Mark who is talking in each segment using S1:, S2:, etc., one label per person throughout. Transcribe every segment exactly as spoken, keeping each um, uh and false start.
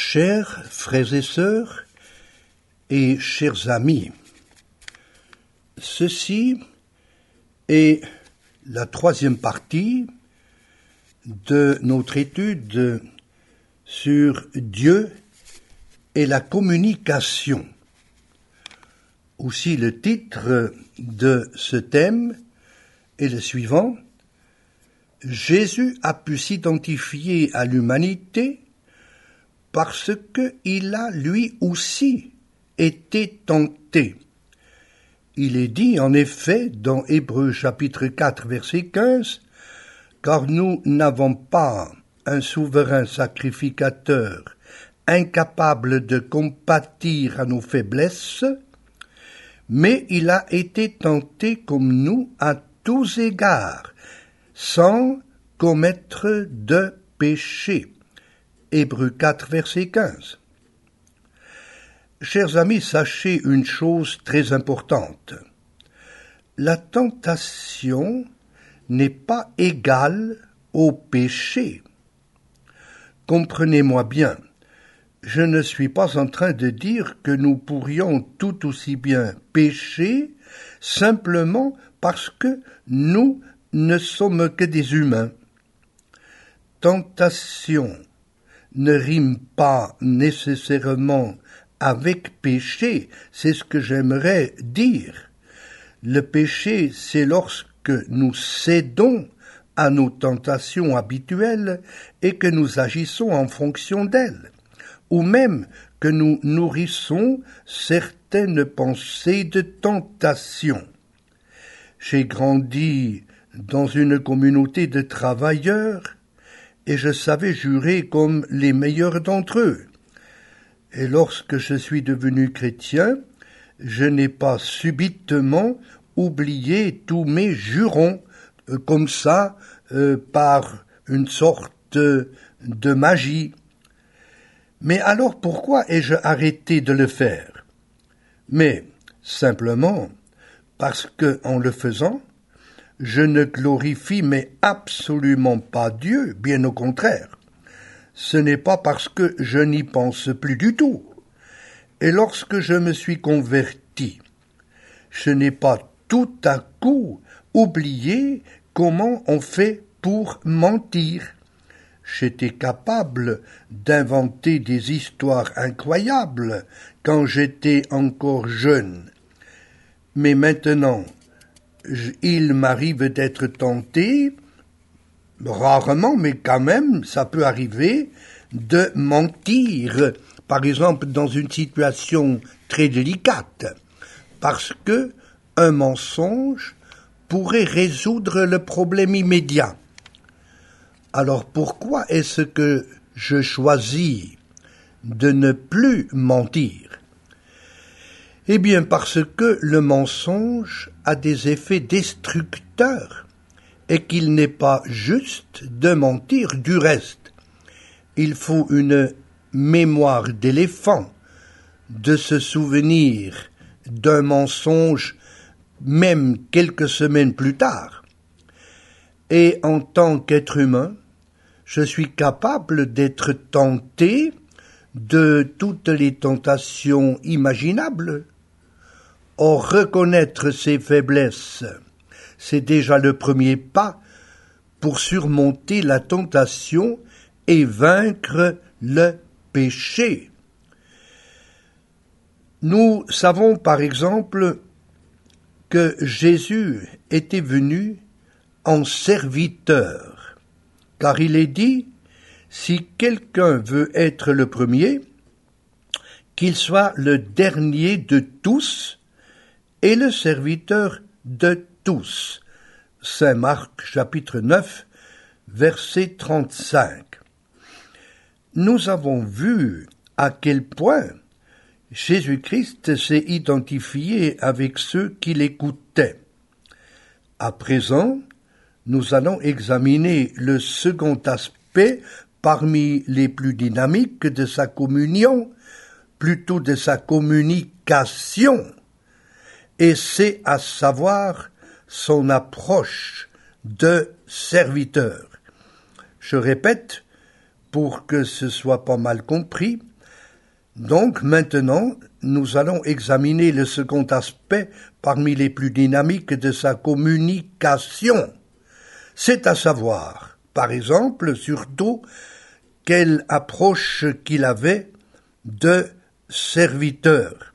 S1: Chers frères et sœurs et chers amis, ceci est la troisième partie de notre étude sur Dieu et la communication. Aussi le titre de ce thème est le suivant: Jésus a pu s'identifier à l'humanité parce qu'il a lui aussi été tenté. Il est dit en effet dans Hébreux chapitre quatre verset quinze, car nous n'avons pas un souverain sacrificateur incapable de compatir à nos faiblesses, mais il a été tenté comme nous à tous égards, sans commettre de péché. Hébreux quatre verset quinze. Chers amis, sachez une chose très importante. La tentation n'est pas égale au péché. Comprenez-moi bien, je ne suis pas en train de dire que nous pourrions tout aussi bien pécher simplement parce que nous ne sommes que des humains. Tentation ne rime pas nécessairement avec péché, c'est ce que j'aimerais dire. Le péché, c'est lorsque nous cédons à nos tentations habituelles et que nous agissons en fonction d'elles, ou même que nous nourrissons certaines pensées de tentation. J'ai grandi dans une communauté de travailleurs et je savais jurer comme les meilleurs d'entre eux. Et lorsque je suis devenu chrétien, je n'ai pas subitement oublié tous mes jurons, euh, comme ça, euh, par une sorte de, de magie. Mais alors pourquoi ai-je arrêté de le faire? Mais simplement parce que, en le faisant, je ne glorifie mais absolument pas Dieu, bien au contraire. Ce n'est pas parce que je n'y pense plus du tout. Et lorsque je me suis converti, je n'ai pas tout à coup oublié comment on fait pour mentir. J'étais capable d'inventer des histoires incroyables quand j'étais encore jeune. Mais maintenant, il m'arrive d'être tenté, rarement, mais quand même, ça peut arriver, de mentir, par exemple dans une situation très délicate, parce que un mensonge pourrait résoudre le problème immédiat. Alors pourquoi est-ce que je choisis de ne plus mentir? Eh bien parce que le mensonge a des effets destructeurs et qu'il n'est pas juste de mentir du reste. Il faut une mémoire d'éléphant de se souvenir d'un mensonge même quelques semaines plus tard. Et en tant qu'être humain, je suis capable d'être tenté de toutes les tentations imaginables. Or, reconnaître ses faiblesses, c'est déjà le premier pas pour surmonter la tentation et vaincre le péché. Nous savons par exemple que Jésus était venu en serviteur, car il est dit, si quelqu'un veut être le premier, qu'il soit le dernier de tous et le serviteur de tous. Saint Marc chapitre neuf, verset trente-cinq. Nous avons vu à quel point Jésus-Christ s'est identifié avec ceux qui l'écoutaient. À présent, nous allons examiner le second aspect parmi les plus dynamiques de sa communion, plutôt de sa communication, et c'est à savoir son approche de serviteur. Je répète, pour que ce soit pas mal compris, Donc maintenant, nous allons examiner le second aspect parmi les plus dynamiques de sa communication. C'est à savoir, par exemple, surtout, quelle approche qu'il avait de serviteur.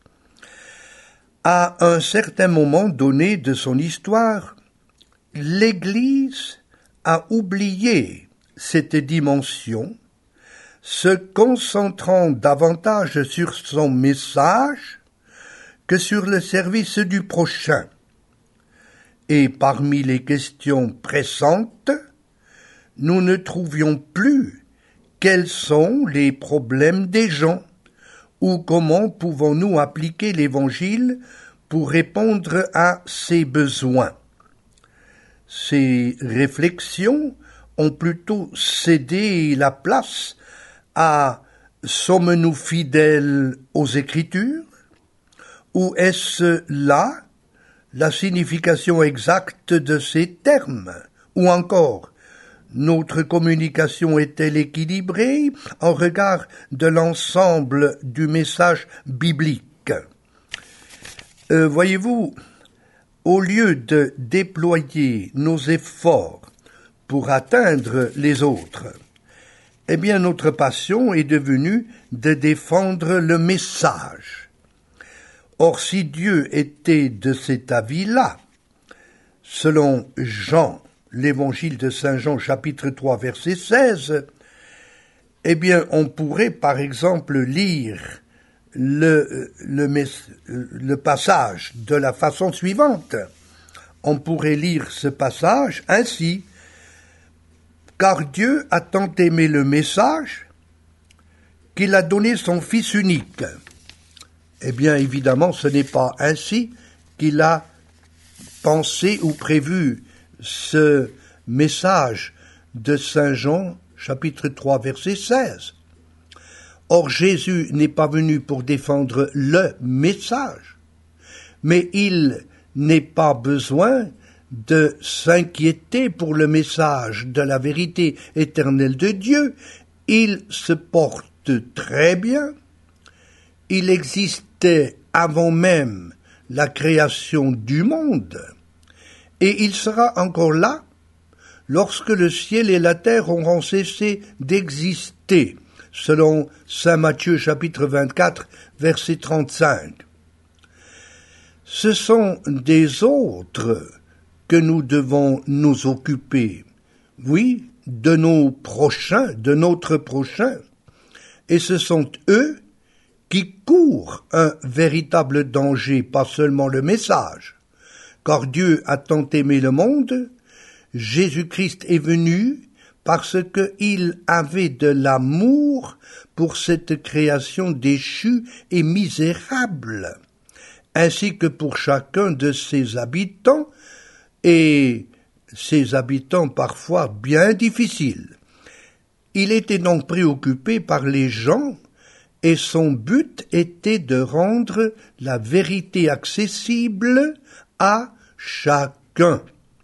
S1: À un certain moment donné de son histoire, l'Église a oublié cette dimension, se concentrant davantage sur son message que sur le service du prochain. Et parmi les questions pressantes, nous ne trouvions plus quels sont les problèmes des gens ou comment pouvons-nous appliquer l'Évangile pour répondre à ces besoins. Ces réflexions ont plutôt cédé la place à « sommes-nous fidèles aux Écritures » ou est-ce là la signification exacte de ces termes, ou encore notre communication est-elle équilibrée en regard de l'ensemble du message biblique? euh, Voyez-vous, au lieu de déployer nos efforts pour atteindre les autres, eh bien notre passion est devenue de défendre le message. Or, si Dieu était de cet avis-là, selon Jean, l'évangile de Saint Jean, chapitre trois, verset seize, eh bien, on pourrait, par exemple, lire le, le, le passage de la façon suivante. On pourrait lire ce passage ainsi. Car Dieu a tant aimé le message qu'il a donné son Fils unique. Eh bien, évidemment, ce n'est pas ainsi qu'il a pensé ou prévu ce message de Saint Jean, chapitre trois, verset seize. Or, Jésus n'est pas venu pour défendre le message, mais il n'est pas besoin de s'inquiéter pour le message de la vérité éternelle de Dieu. Il se porte très bien. Il existait avant même la création du monde, et il sera encore là lorsque le ciel et la terre auront cessé d'exister, selon saint Matthieu chapitre vingt-quatre, verset trente-cinq. Ce sont des autres que nous devons nous occuper, oui, de nos prochains, de notre prochain, et ce sont eux qui courent un véritable danger, pas seulement le message, car Dieu a tant aimé le monde, Jésus-Christ est venu parce qu'il avait de l'amour pour cette création déchue et misérable, ainsi que pour chacun de ses habitants, et ses habitants parfois bien difficiles. Il était donc préoccupé par les gens, et son but était de rendre la vérité accessible à chacun.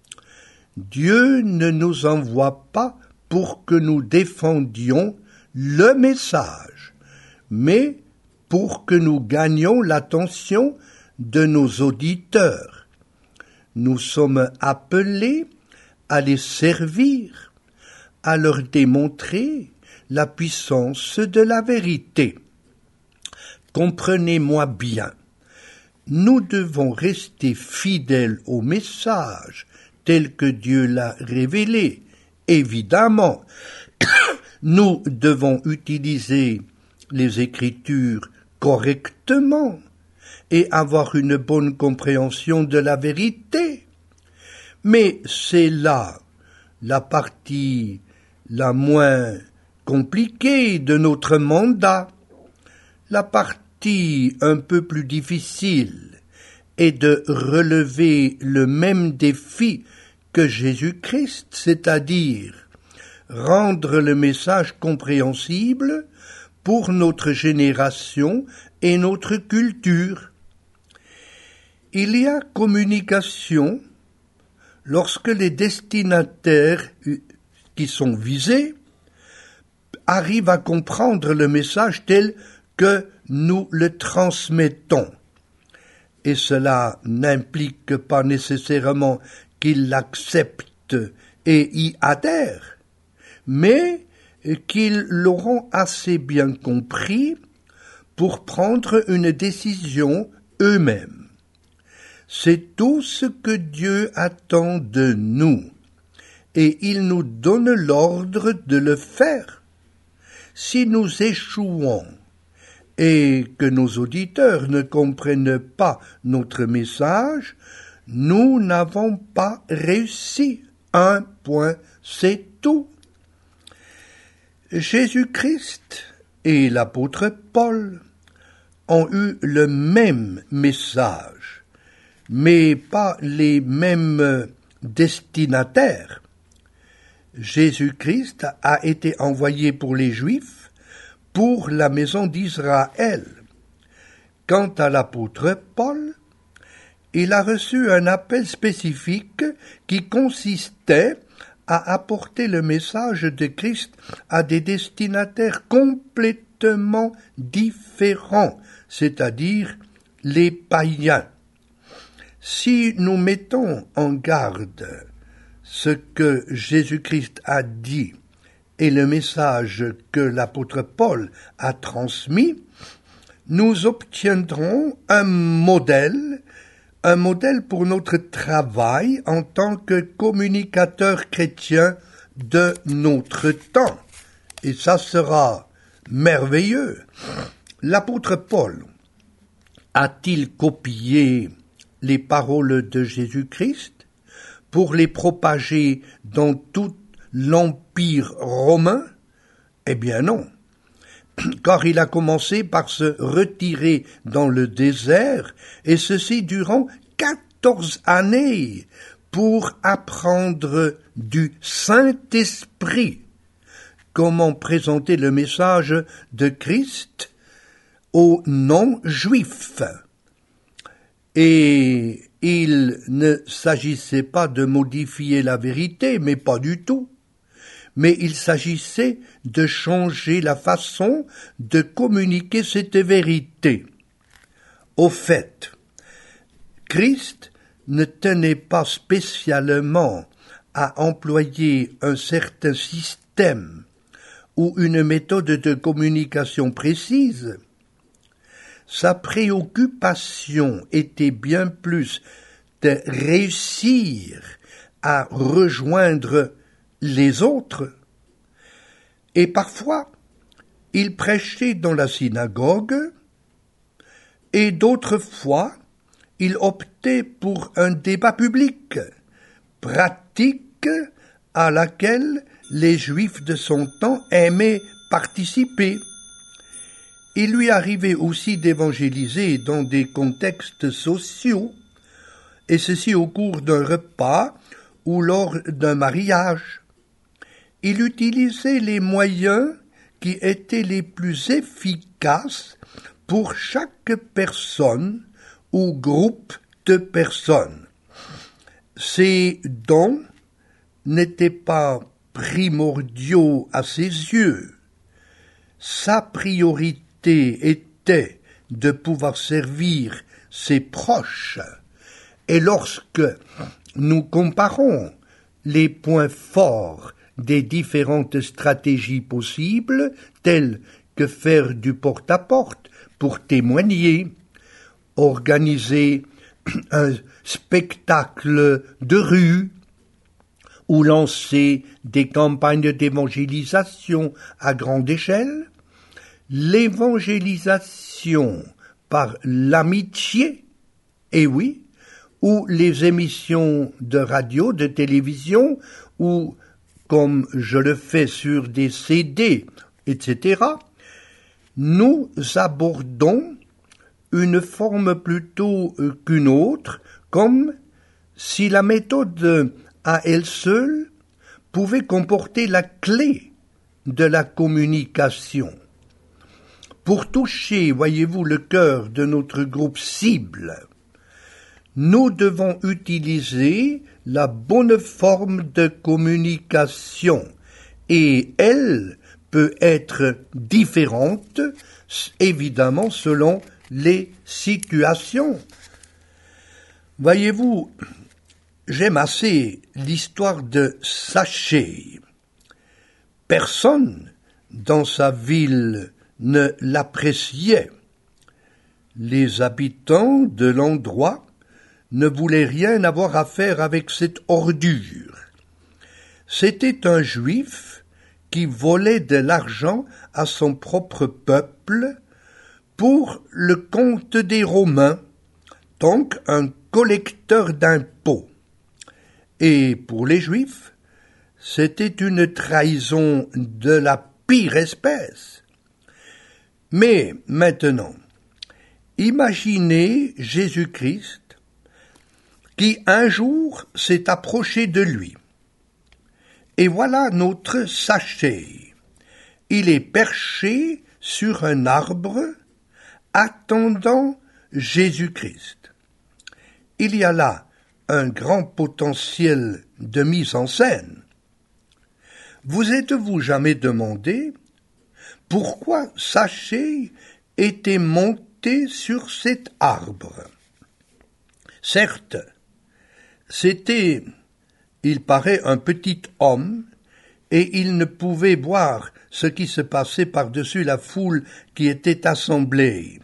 S1: Dieu ne nous envoie pas pour que nous défendions le message, mais pour que nous gagnions l'attention de nos auditeurs. Nous sommes appelés à les servir, à leur démontrer la puissance de la vérité. Comprenez-moi bien, nous devons rester fidèles au message tel que Dieu l'a révélé. Évidemment, nous devons utiliser les Écritures correctement et avoir une bonne compréhension de la vérité. Mais c'est là la partie la moins compliquée de notre mandat. La partie un peu plus difficile est de relever le même défi que Jésus-Christ, c'est-à-dire rendre le message compréhensible pour notre génération et notre culture. Il y a communication lorsque les destinataires qui sont visés arrivent à comprendre le message tel que que nous le transmettons. Et cela n'implique pas nécessairement qu'ils l'acceptent et y adhèrent, mais qu'ils l'auront assez bien compris pour prendre une décision eux-mêmes. C'est tout ce que Dieu attend de nous, et il nous donne l'ordre de le faire. Si nous échouons et que nos auditeurs ne comprennent pas notre message, nous n'avons pas réussi. Un point, c'est tout. Jésus-Christ et l'apôtre Paul ont eu le même message, mais pas les mêmes destinataires. Jésus-Christ a été envoyé pour les Juifs, pour la maison d'Israël. Quant à l'apôtre Paul, il a reçu un appel spécifique qui consistait à apporter le message de Christ à des destinataires complètement différents, c'est-à-dire les païens. Si nous mettons en garde ce que Jésus-Christ a dit et le message que l'apôtre Paul a transmis, nous obtiendrons un modèle, un modèle pour notre travail en tant que communicateurs chrétiens de notre temps. Et ça sera merveilleux. L'apôtre Paul a-t-il copié les paroles de Jésus-Christ pour les propager dans tout l'Empire romain? Eh bien non, car il a commencé par se retirer dans le désert, et ceci durant quatorze années, pour apprendre du Saint-Esprit comment présenter le message de Christ aux non-juifs. Et il ne s'agissait pas de modifier la vérité, mais pas du tout. Mais il s'agissait de changer la façon de communiquer cette vérité. Au fait, Christ ne tenait pas spécialement à employer un certain système ou une méthode de communication précise. Sa préoccupation était bien plus de réussir à rejoindre les autres. Et parfois, il prêchait dans la synagogue, et d'autres fois, il optait pour un débat public, pratique à laquelle les Juifs de son temps aimaient participer. Il lui arrivait aussi d'évangéliser dans des contextes sociaux, et ceci au cours d'un repas ou lors d'un mariage. Il utilisait les moyens qui étaient les plus efficaces pour chaque personne ou groupe de personnes. Ces dons n'étaient pas primordiaux à ses yeux. Sa priorité était de pouvoir servir ses proches. Et lorsque nous comparons les points forts des différentes stratégies possibles, telles que faire du porte-à-porte pour témoigner, organiser un spectacle de rue ou lancer des campagnes d'évangélisation à grande échelle, l'évangélisation par l'amitié, et oui, ou les émissions de radio, de télévision, ou comme je le fais sur des C D, et cetera, nous abordons une forme plutôt qu'une autre, comme si la méthode à elle seule pouvait comporter la clé de la communication. Pour toucher, voyez-vous, le cœur de notre groupe cible, nous devons utiliser la bonne forme de communication, et elle peut être différente, évidemment selon les situations. Voyez-vous, j'aime assez l'histoire de Zachée. Personne dans sa ville ne l'appréciait. Les habitants de l'endroit ne voulaient rien avoir à faire avec cette ordure. C'était un juif qui volait de l'argent à son propre peuple pour le compte des Romains, donc un collecteur d'impôts. Et pour les Juifs, c'était une trahison de la pire espèce. Mais maintenant, imaginez Jésus-Christ qui un jour s'est approché de lui. Et voilà notre Zachée. Il est perché sur un arbre, attendant Jésus-Christ. Il y a là un grand potentiel de mise en scène. Vous êtes-vous jamais demandé pourquoi Zachée était monté sur cet arbre? Certes, c'était, il paraît, un petit homme, et il ne pouvait voir ce qui se passait par-dessus la foule qui était assemblée.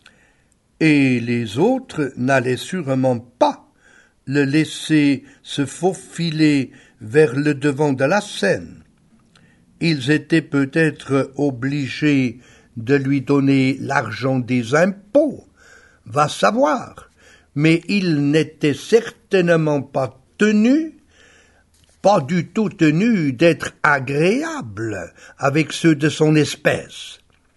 S1: Et les autres n'allaient sûrement pas le laisser se faufiler vers le devant de la scène. Ils étaient peut-être obligés de lui donner l'argent des impôts, va savoir, mais ils n'étaient certainement pas tenus, pas du tout tenus d'être agréables avec ceux de son espèce.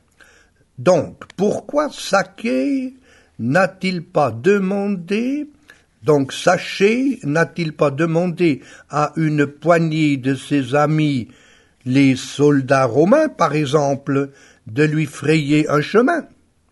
S1: Donc, pourquoi Zachée n'a-t-il pas demandé, donc Zachée n'a-t-il pas demandé à une poignée de ses amis, les soldats romains par exemple, de lui frayer un chemin?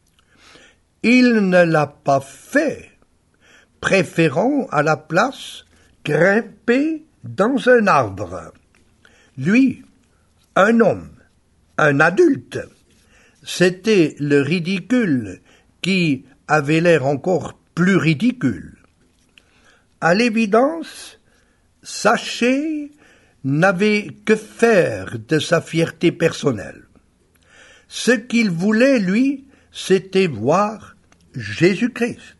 S1: Il ne l'a pas fait, préférant à la place grimper dans un arbre. Lui, un homme, un adulte, c'était le ridicule qui avait l'air encore plus ridicule. À l'évidence, Zachée n'avait que faire de sa fierté personnelle. Ce qu'il voulait, lui, c'était voir Jésus-Christ.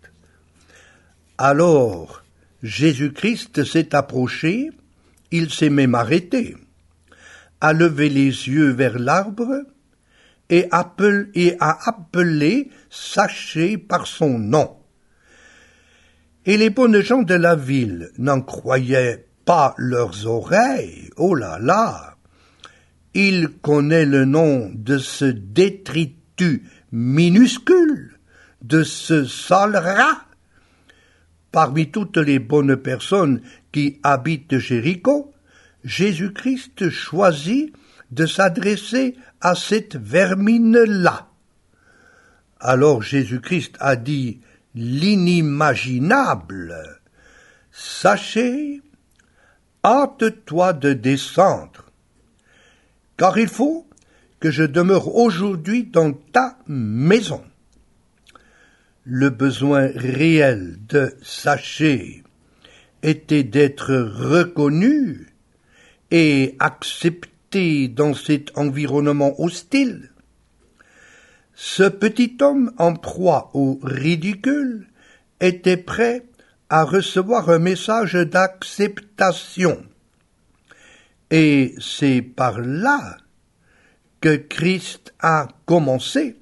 S1: Alors, Jésus-Christ s'est approché, il s'est même arrêté, a levé les yeux vers l'arbre et, appel, et a appelé Zachée par son nom. Et les bonnes gens de la ville n'en croyaient pas leurs oreilles. Oh là là! Il connaît le nom de ce détritus minuscule, de ce sale rat. Parmi toutes les bonnes personnes qui habitent Jéricho, Jésus-Christ choisit de s'adresser à cette vermine-là. Alors Jésus-Christ a dit l'inimaginable. Zachée, hâte-toi de descendre, car il faut que je demeure aujourd'hui dans ta maison. Le besoin réel de Zachée était d'être reconnu et accepté dans cet environnement hostile. Ce petit homme en proie au ridicule était prêt à recevoir un message d'acceptation. Et c'est par là que Christ a commencé.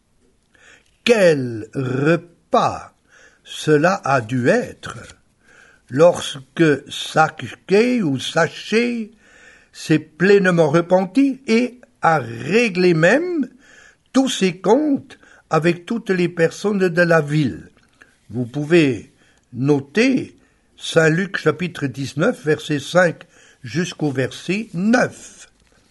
S1: Quel repas cela a dû être lorsque Zachée ou Zachée s'est pleinement repenti et a réglé même tous ses comptes avec toutes les personnes de la ville. Vous pouvez noter Saint Luc chapitre dix-neuf, verset cinq jusqu'au verset neuf.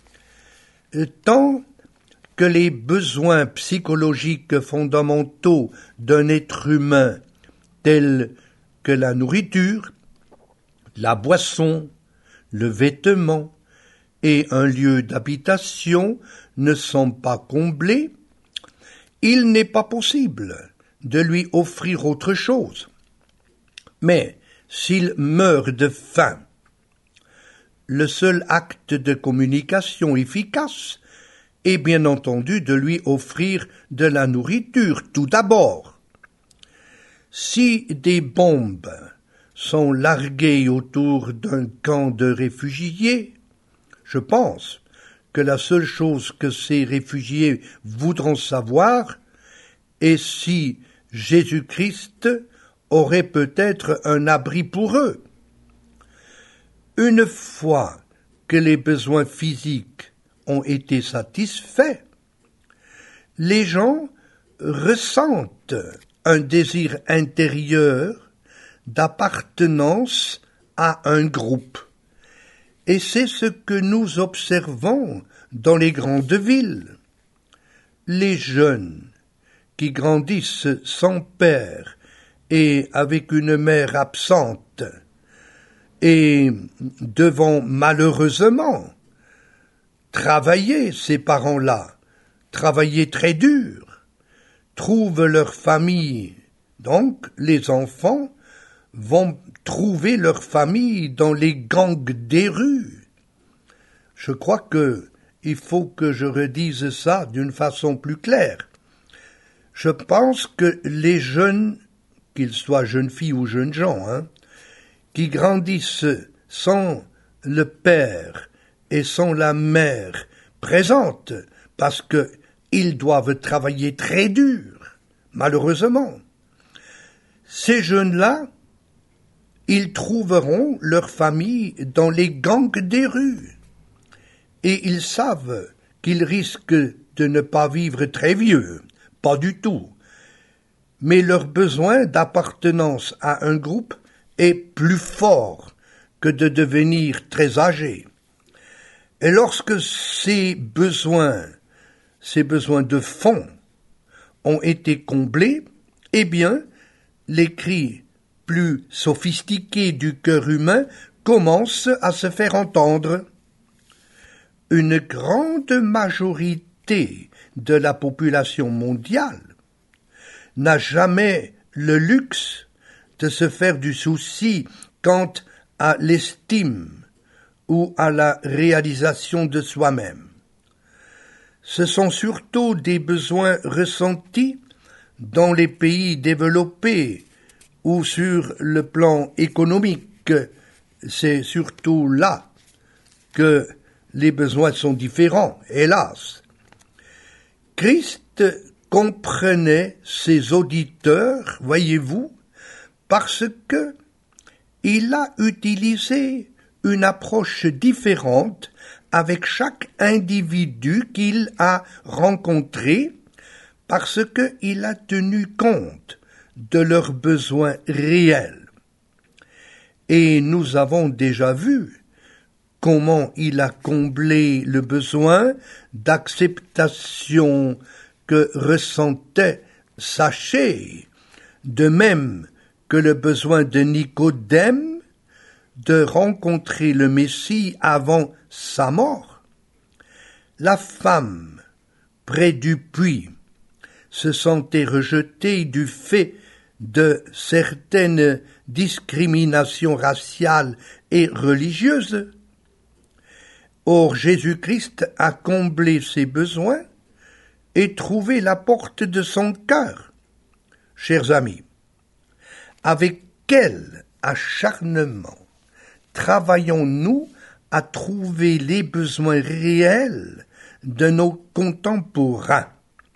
S1: Tant que les besoins psychologiques fondamentaux d'un être humain, tels que la nourriture, la boisson, le vêtement, et un lieu d'habitation ne sont pas comblés, il n'est pas possible de lui offrir autre chose. Mais s'il meurt de faim, le seul acte de communication efficace est bien entendu de lui offrir de la nourriture tout d'abord. Si des bombes sont larguées autour d'un camp de réfugiés, je pense que la seule chose que ces réfugiés voudront savoir est si Jésus-Christ aurait peut-être un abri pour eux. Une fois que les besoins physiques ont été satisfaits, les gens ressentent un désir intérieur d'appartenance à un groupe. Et c'est ce que nous observons dans les grandes villes. Les jeunes qui grandissent sans père et avec une mère absente et devant malheureusement travailler, ces parents-là, travailler très dur, trouvent leur famille. Donc les enfants vont trouver leur famille dans les gangs des rues. Je crois que il faut que je redise ça d'une façon plus claire. Je pense que les jeunes, qu'ils soient jeunes filles ou jeunes gens, hein, qui grandissent sans le père et sans la mère présente, parce que ils doivent travailler très dur, malheureusement. Ces jeunes-là, ils trouveront leur famille dans les gangs des rues. Et ils savent qu'ils risquent de ne pas vivre très vieux, pas du tout. Mais leur besoin d'appartenance à un groupe est plus fort que de devenir très âgés. Et lorsque ces besoins, ces besoins de fond ont été comblés, eh bien, les cris plus sophistiqués du cœur humain commencent à se faire entendre. Une grande majorité de la population mondiale n'a jamais le luxe de se faire du souci quant à l'estime ou à la réalisation de soi-même. Ce sont surtout des besoins ressentis dans les pays développés ou sur le plan économique. C'est surtout là que les besoins sont différents, hélas. Christ comprenait ses auditeurs, voyez-vous, parce que il a utilisé une approche différente avec chaque individu qu'il a rencontré, parce qu'il a tenu compte de leurs besoins réels. Et nous avons déjà vu comment il a comblé le besoin d'acceptation que ressentait Zachée, de même que le besoin de Nicodème de rencontrer le Messie avant sa mort. La femme, près du puits, se sentait rejetée du fait de certaines discriminations raciales et religieuses. Or, Jésus-Christ a comblé ses besoins et trouvé la porte de son cœur. Chers amis, avec quel acharnement travaillons-nous à trouver les besoins réels de nos contemporains?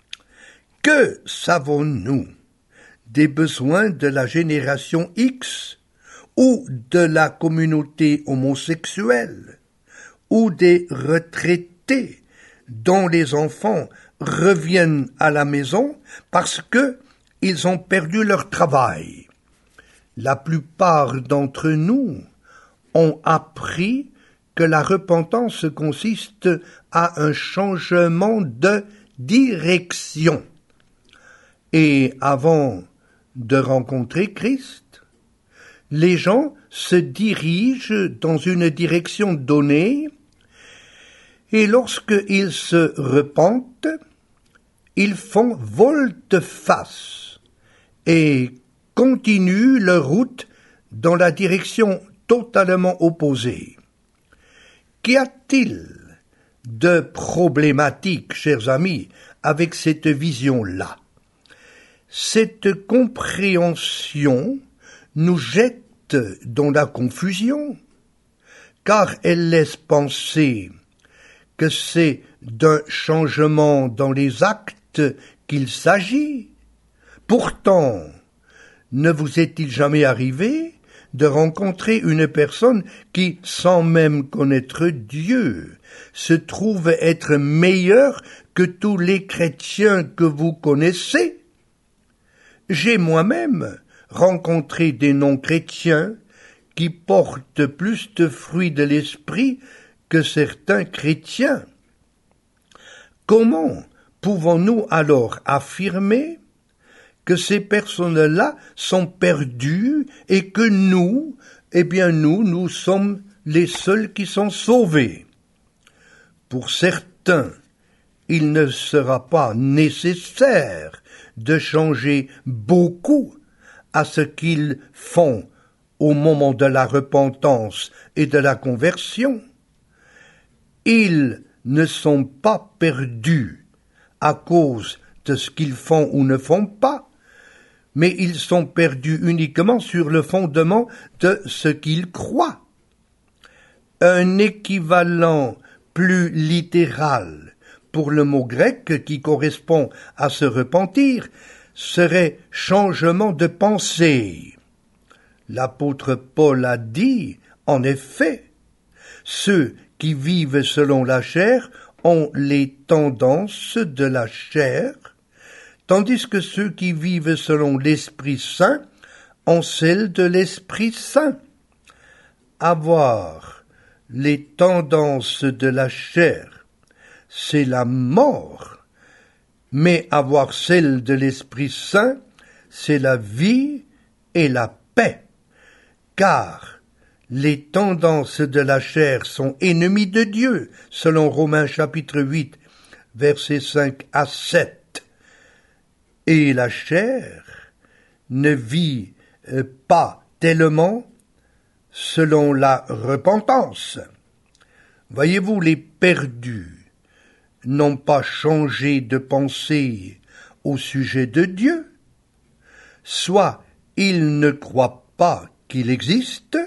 S1: Que savons-nous des besoins de la génération X ou de la communauté homosexuelle ou des retraités dont les enfants reviennent à la maison parce que ils ont perdu leur travail? La plupart d'entre nous ont appris que la repentance consiste à un changement de direction. Et avant de rencontrer Christ, les gens se dirigent dans une direction donnée Et lorsqu'ils se repentent, ils font volte-face et continuent leur route dans la direction totalement opposée. Qu'y a-t-il de problématique, chers amis, avec cette vision-là? Cette compréhension nous jette dans la confusion, car elle laisse penser que c'est d'un changement dans les actes qu'il s'agit. Pourtant, ne vous est-il jamais arrivé de rencontrer une personne qui, sans même connaître Dieu, se trouve être meilleure que tous les chrétiens que vous connaissez? J'ai moi-même rencontré des non-chrétiens qui portent plus de fruits de l'esprit que certains chrétiens. Comment pouvons-nous alors affirmer que ces personnes-là sont perdues et que nous, eh bien nous, nous sommes les seuls qui sont sauvés? Pour certains, il ne sera pas nécessaire de changer beaucoup à ce qu'ils font au moment de la repentance et de la conversion. Ils ne sont pas perdus à cause de ce qu'ils font ou ne font pas, mais ils sont perdus uniquement sur le fondement de ce qu'ils croient. Un équivalent plus littéral pour le mot grec qui correspond à se repentir serait changement de pensée. L'apôtre Paul a dit, en effet, ceux qui vivent selon la chair ont les tendances de la chair, tandis que ceux qui vivent selon l'Esprit Saint ont celles de l'Esprit Saint. Avoir les tendances de la chair, c'est la mort, mais avoir celles de l'Esprit Saint, c'est la vie et la paix, car les tendances de la chair sont ennemies de Dieu, selon Romains chapitre huit, versets cinq à sept. Et la chair ne vit pas tellement selon la repentance. Voyez-vous, les perdus n'ont pas changé de pensée au sujet de Dieu. Soit ils ne croient pas qu'il existe,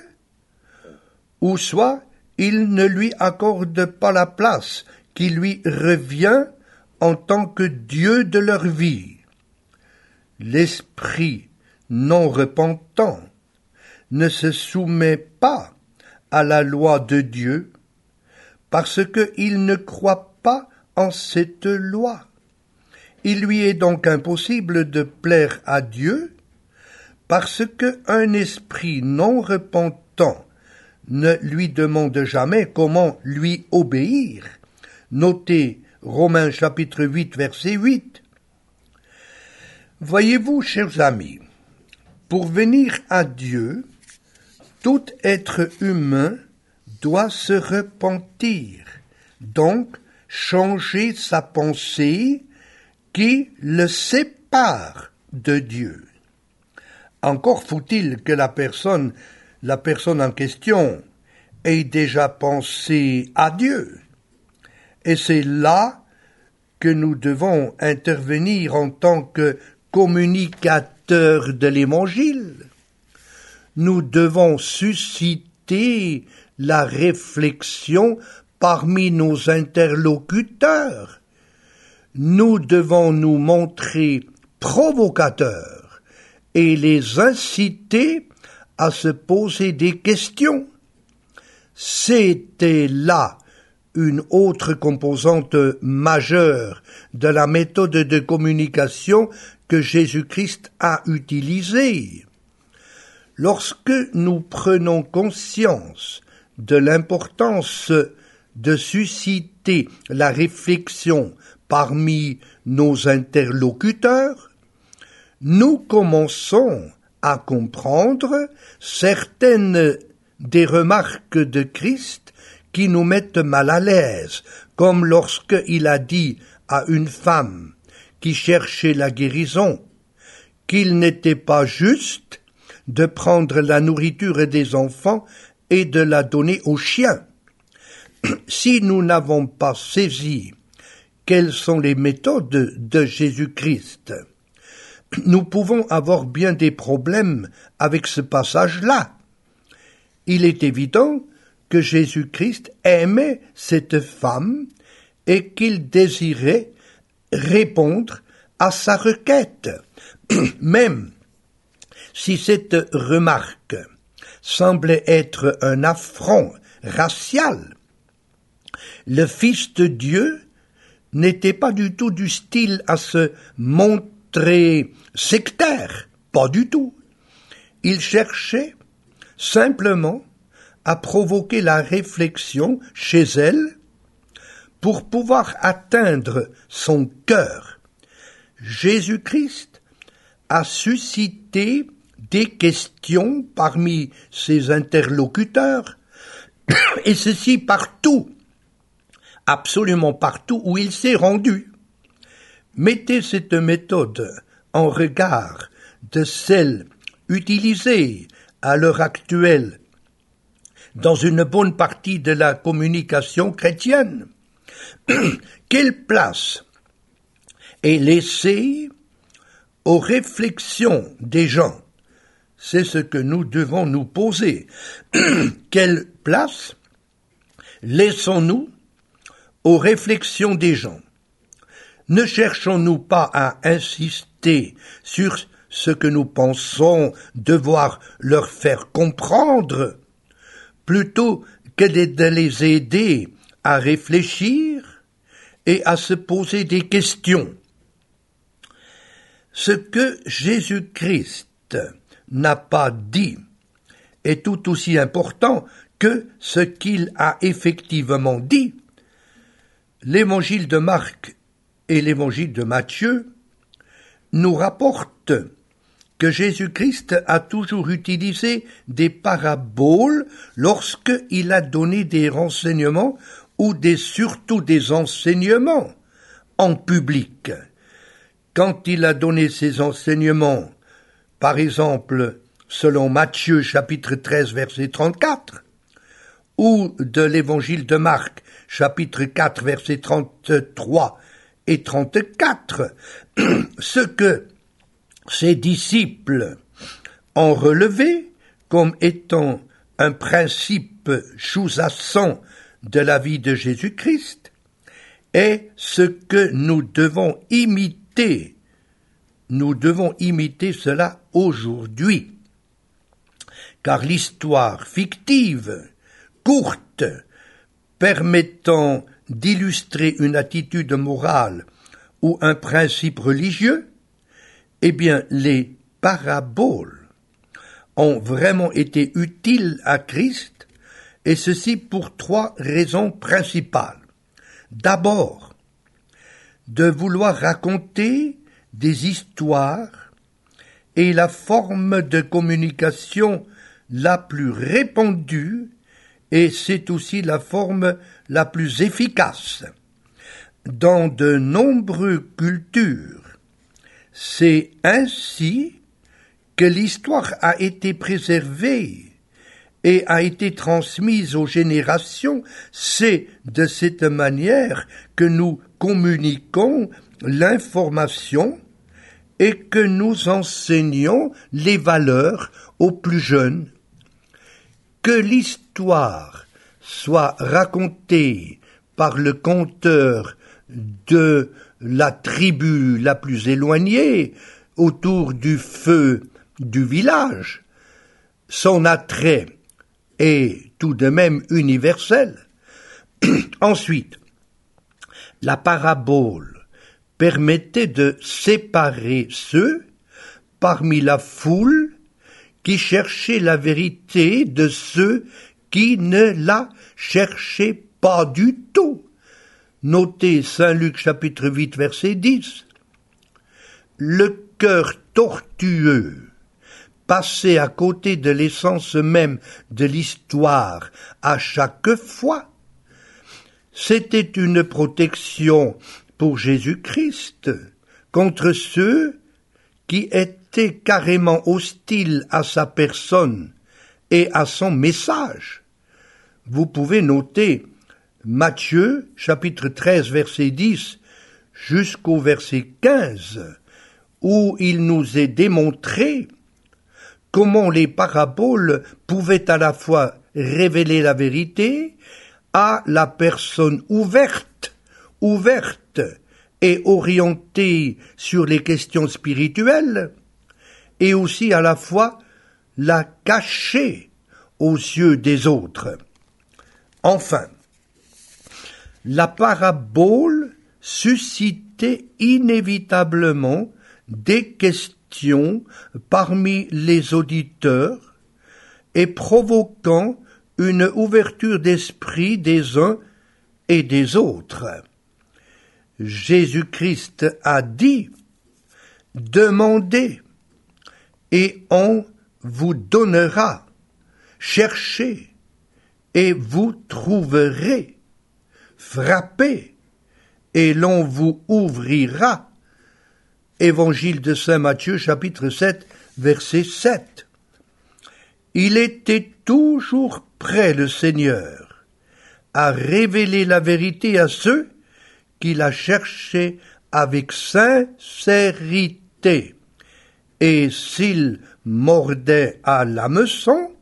S1: ou soit ils ne lui accordent pas la place qui lui revient en tant que Dieu de leur vie. L'esprit non repentant ne se soumet pas à la loi de Dieu parce qu'il ne croit pas en cette loi. Il lui est donc impossible de plaire à Dieu parce qu'un esprit non repentant ne lui demande jamais comment lui obéir. Notez Romains chapitre huit, verset huit. Voyez-vous, chers amis, pour venir à Dieu, tout être humain doit se repentir, donc changer sa pensée qui le sépare de Dieu. Encore faut-il que la personne la personne en question ait déjà pensé à Dieu. Et c'est là que nous devons intervenir en tant que communicateurs de l'Évangile. Nous devons susciter la réflexion parmi nos interlocuteurs. Nous devons nous montrer provocateurs et les inciter à se poser des questions. C'était là une autre composante majeure de la méthode de communication que Jésus-Christ a utilisée. Lorsque nous prenons conscience de l'importance de susciter la réflexion parmi nos interlocuteurs, nous commençons à comprendre certaines des remarques de Christ qui nous mettent mal à l'aise, comme lorsqu'il a dit à une femme qui cherchait la guérison qu'il n'était pas juste de prendre la nourriture des enfants et de la donner aux chiens. Si nous n'avons pas saisi quelles sont les méthodes de Jésus-Christ, nous pouvons avoir bien des problèmes avec ce passage-là. Il est évident que Jésus-Christ aimait cette femme et qu'il désirait répondre à sa requête. Même si cette remarque semblait être un affront racial, le Fils de Dieu n'était pas du tout du style à se montrer sectaire, pas du tout. Il cherchait simplement à provoquer la réflexion chez elle pour pouvoir atteindre son cœur. Jésus-Christ a suscité des questions parmi ses interlocuteurs, et ceci partout, absolument partout où il s'est rendu. Mettez cette méthode en regard de celle utilisée à l'heure actuelle dans une bonne partie de la communication chrétienne. Quelle place est laissée aux réflexions des gens? C'est ce que nous devons nous poser. Quelle place laissons-nous aux réflexions des gens? Ne cherchons-nous pas à insister sur ce que nous pensons devoir leur faire comprendre, plutôt que de les aider à réfléchir et à se poser des questions? Ce que Jésus-Christ n'a pas dit est tout aussi important que ce qu'il a effectivement dit. L'évangile de Marc et l'évangile de Matthieu nous rapportent que Jésus-Christ a toujours utilisé des paraboles lorsqu'il a donné des renseignements ou des, surtout des enseignements en public. Quand il a donné ses enseignements, par exemple, selon Matthieu chapitre treize verset trente-quatre, ou de l'évangile de Marc chapitre quatre verset trente-trois et trente-quatre, ce que ses disciples ont relevé comme étant un principe sous-jacent de la vie de Jésus-Christ est ce que nous devons imiter. Nous devons imiter cela aujourd'hui, car l'histoire fictive, courte, permettant d'illustrer une attitude morale ou un principe religieux, eh bien, les paraboles ont vraiment été utiles à Christ, et ceci pour trois raisons principales. D'abord, de vouloir raconter des histoires est la forme de communication la plus répandue et c'est aussi la forme la plus efficace. Dans de nombreuses cultures, c'est ainsi que l'histoire a été préservée et a été transmise aux générations. C'est de cette manière que nous communiquons l'information et que nous enseignons les valeurs aux plus jeunes. Que l'histoire soit racontée par le conteur de la tribu la plus éloignée autour du feu du village, son attrait est tout de même universel. Ensuite, la parabole permettait de séparer ceux parmi la foule qui cherchaient la vérité de ceux qui ne la cherchaient pas du tout. Notez Saint Luc chapitre huit verset dix. Le cœur tortueux, passé à côté de l'essence même de l'histoire à chaque fois, C'était une protection pour Jésus-Christ contre ceux qui étaient carrément hostiles à sa personne et à son message. Vous pouvez noter Matthieu, chapitre treize, verset dix, jusqu'au verset quinze, où il nous est démontré comment les paraboles pouvaient à la fois révéler la vérité à la personne ouverte, ouverte et orientée sur les questions spirituelles, et aussi à la fois la cacher aux yeux des autres. Enfin, la parabole suscitait inévitablement des questions parmi les auditeurs et provoquant une ouverture d'esprit des uns et des autres. Jésus-Christ a dit « Demandez et on vous donnera, cherchez et vous trouverez, frappez et l'on vous ouvrira. » Évangile de saint Matthieu, chapitre sept, verset sept. Il était toujours prêt, le Seigneur, à révéler la vérité à ceux qui la cherchaient avec sincérité. Et s'il mordait à l'hameçon,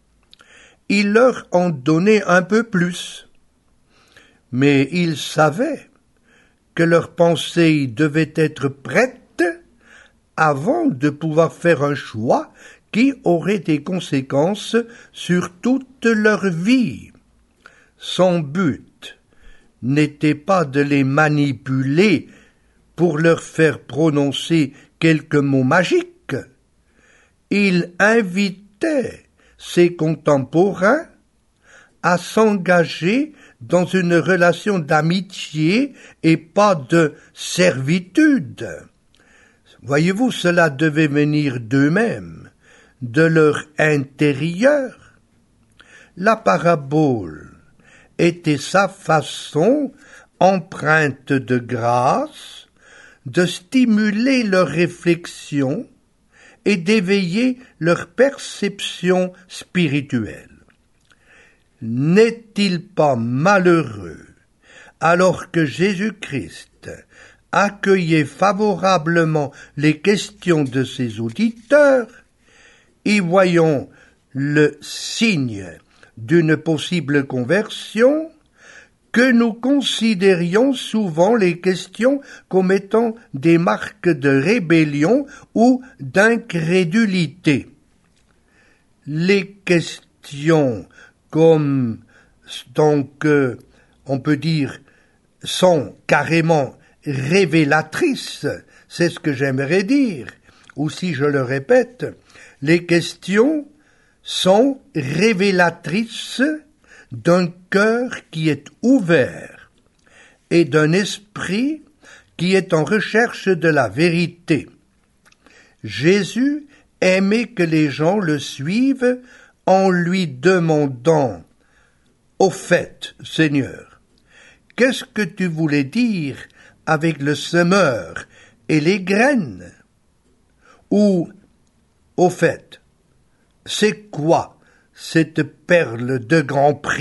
S1: il leur en donnait un peu plus. Mais il savait que leurs pensées devaient être prêtes avant de pouvoir faire un choix qui aurait des conséquences sur toute leur vie. Son but n'était pas de les manipuler pour leur faire prononcer quelques mots magiques. Il invitait ses contemporains à s'engager dans une relation d'amitié et pas de servitude. Voyez-vous, cela devait venir d'eux-mêmes, de leur intérieur. La parabole était sa façon, empreinte de grâce, de stimuler leur réflexion et d'éveiller leur perception spirituelle. N'est-il pas malheureux, alors que Jésus-Christ accueillait favorablement les questions de ses auditeurs, y voyant le signe d'une possible conversion, que nous considérions souvent les questions comme étant des marques de rébellion ou d'incrédulité. Les questions comme, donc, euh, on peut dire, sont carrément révélatrices, c'est ce que j'aimerais dire, ou si je le répète, les questions sont révélatrices d'un cœur qui est ouvert et d'un esprit qui est en recherche de la vérité. Jésus aimait que les gens le suivent en lui demandant « Au fait, Seigneur, qu'est-ce que tu voulais dire avec le semeur et les graines ?» Ou « Au fait, c'est quoi cette perle de grand prix ?»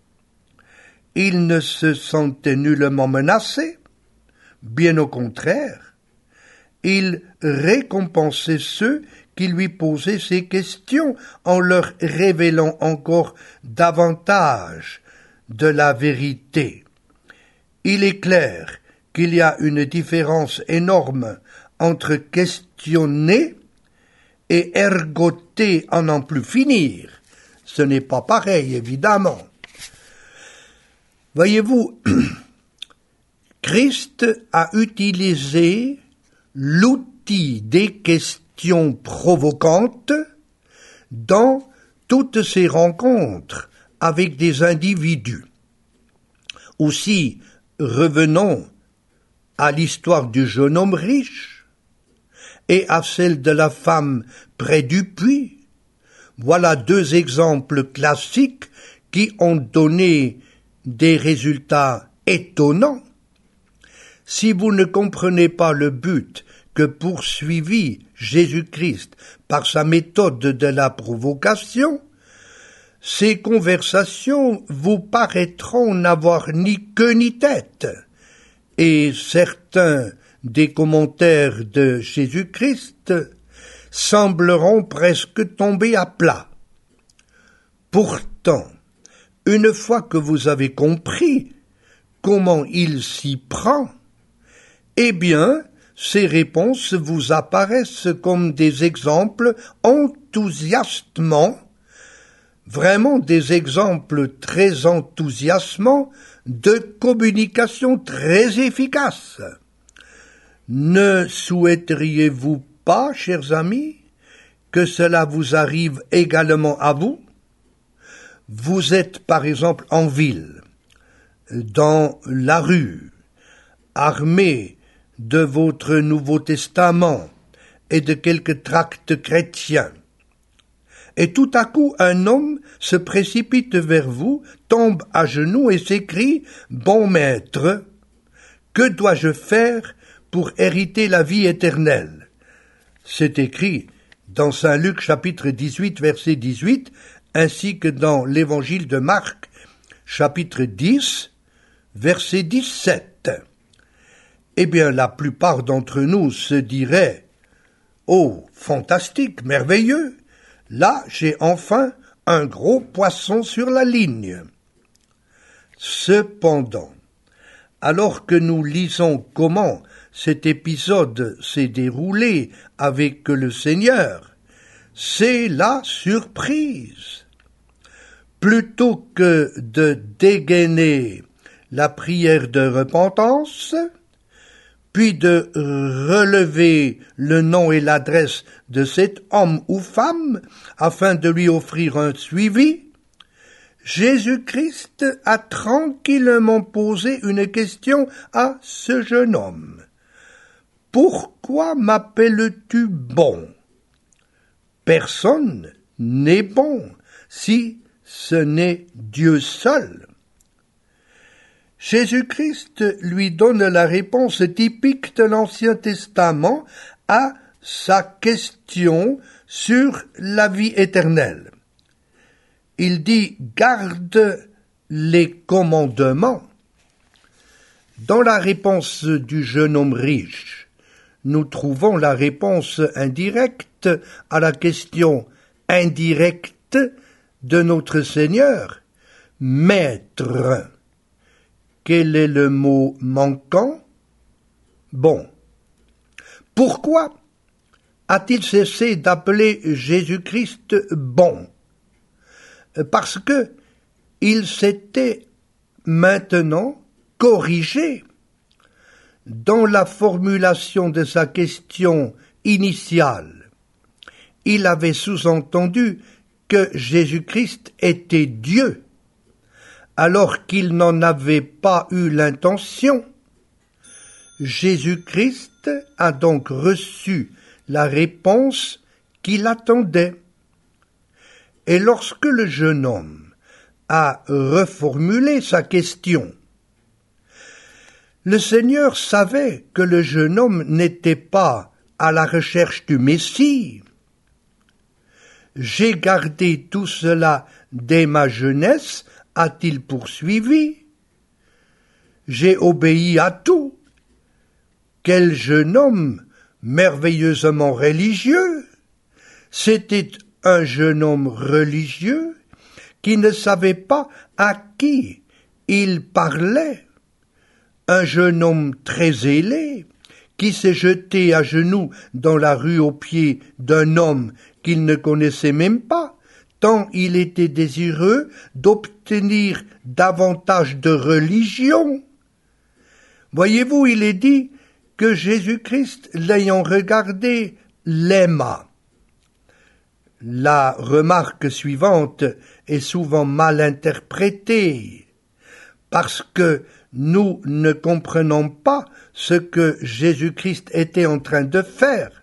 S1: Il ne se sentait nullement menacé, bien au contraire. Il récompensait ceux qui lui posaient ces questions en leur révélant encore davantage de la vérité. Il est clair qu'il y a une différence énorme entre questionner et ergoter à n'en plus finir. Ce n'est pas pareil, évidemment. Voyez-vous, Christ a utilisé l'outil des questions provocantes dans toutes ses rencontres avec des individus. Aussi, revenons à l'histoire du jeune homme riche et à celle de la femme près du puits. Voilà deux exemples classiques qui ont donné des résultats étonnants. Si vous ne comprenez pas le but que poursuivit Jésus-Christ par sa méthode de la provocation, ces conversations vous paraîtront n'avoir ni queue ni tête, et certains des commentaires de Jésus-Christ sembleront presque tomber à plat. Pourtant, une fois que vous avez compris comment il s'y prend, eh bien, ces réponses vous apparaissent comme des exemples enthousiasmants, vraiment des exemples très enthousiasmants de communication très efficace. Ne souhaiteriez-vous pas, chers amis, que cela vous arrive également à vous? Vous êtes par exemple en ville, dans la rue, armé de votre Nouveau Testament et de quelques tracts chrétiens. Et tout à coup, un homme se précipite vers vous, tombe à genoux et s'écrie « Bon maître, que dois-je faire pour hériter la vie éternelle ?» C'est écrit dans Saint Luc chapitre dix-huit, verset dix-huit, ainsi que dans l'Évangile de Marc chapitre dix, verset dix-sept. Eh bien, la plupart d'entre nous se diraient « Oh, fantastique, merveilleux ! Là, j'ai enfin un gros poisson sur la ligne. » Cependant, alors que nous lisons comment cet épisode s'est déroulé avec le Seigneur, c'est la surprise. Plutôt que de dégainer la prière de repentance, puis de relever le nom et l'adresse de cet homme ou femme afin de lui offrir un suivi, Jésus-Christ a tranquillement posé une question à ce jeune homme. « Pourquoi m'appelles-tu bon ? Personne n'est bon si ce n'est Dieu seul. » Jésus-Christ lui donne la réponse typique de l'Ancien Testament à sa question sur la vie éternelle. Il dit « Garde les commandements ». Dans la réponse du jeune homme riche, nous trouvons la réponse indirecte à la question indirecte de notre Seigneur. « Maître ». Quel est le mot manquant? Bon. Pourquoi a-t-il cessé d'appeler Jésus-Christ bon? Parce que il s'était maintenant corrigé. Dans la formulation de sa question initiale, il avait sous-entendu que Jésus-Christ était Dieu, alors qu'il n'en avait pas eu l'intention. Jésus-Christ a donc reçu la réponse qu'il attendait. Et lorsque le jeune homme a reformulé sa question, le Seigneur savait que le jeune homme n'était pas à la recherche du Messie. « J'ai gardé tout cela dès ma jeunesse », a-t-il poursuivi. « J'ai obéi à tout. » Quel jeune homme merveilleusement religieux! C'était un jeune homme religieux qui ne savait pas à qui il parlait. Un jeune homme très zélé qui s'est jeté à genoux dans la rue aux pieds d'un homme qu'il ne connaissait même pas, tant il était désireux d'obtenir davantage de religion. Voyez-vous, il est dit que Jésus-Christ, l'ayant regardé, l'aima. La remarque suivante est souvent mal interprétée, parce que nous ne comprenons pas ce que Jésus-Christ était en train de faire.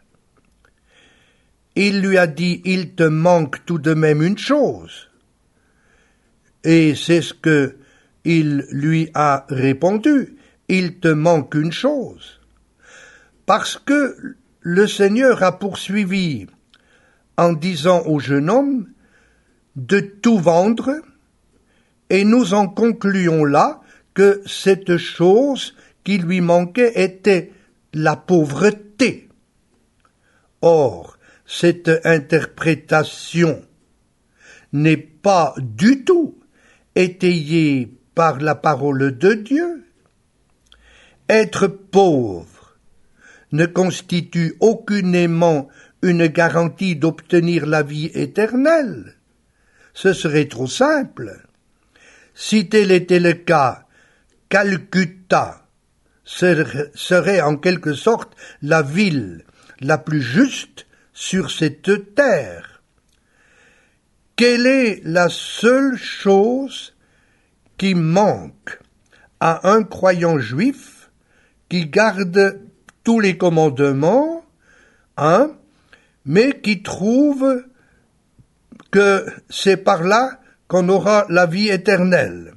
S1: Il lui a dit « Il te manque tout de même une chose ». Et c'est ce que Il lui a répondu, « Il te manque une chose. » Parce que le Seigneur a poursuivi en disant au jeune homme de tout vendre, et nous en concluons là que cette chose qui lui manquait était la pauvreté. Or, cette interprétation n'est pas du tout étayée par la parole de Dieu. Être pauvre ne constitue aucunement une garantie d'obtenir la vie éternelle. Ce serait trop simple. Si tel était le cas, Calcutta serait en quelque sorte la ville la plus juste sur cette terre. Quelle est la seule chose qui manque à un croyant juif qui garde tous les commandements, hein, mais qui trouve que c'est par là qu'on aura la vie éternelle?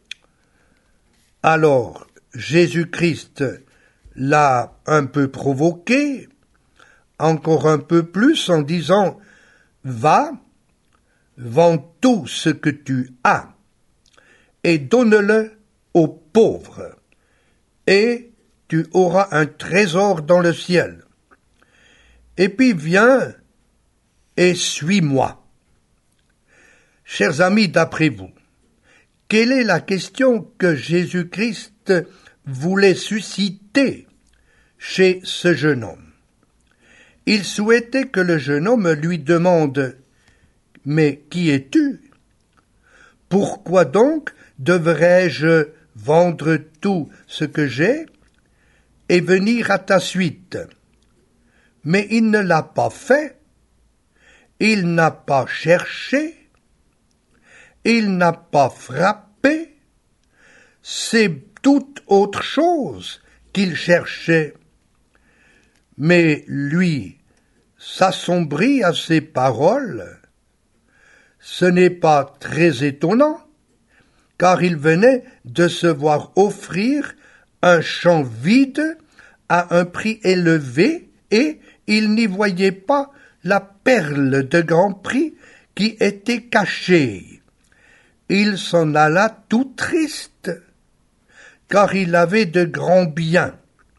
S1: Alors, Jésus-Christ l'a un peu provoqué, encore un peu plus en disant « Va, vends tout ce que tu as et donne-le aux pauvres, et tu auras un trésor dans le ciel. Et puis viens et suis-moi. » Chers amis, d'après vous, quelle est la question que Jésus-Christ voulait susciter chez ce jeune homme? Il souhaitait que le jeune homme lui demande « Mais qui es-tu? Pourquoi donc devrais-je vendre tout ce que j'ai et venir à ta suite ?» Mais il ne l'a pas fait, il n'a pas cherché, il n'a pas frappé, c'est toute autre chose qu'il cherchait. Mais lui s'assombrit à ces paroles. Ce n'est pas très étonnant, car il venait de se voir offrir un champ vide à un prix élevé et il n'y voyait pas la perle de grand prix qui était cachée. Il s'en alla tout triste, car il avait de grands biens.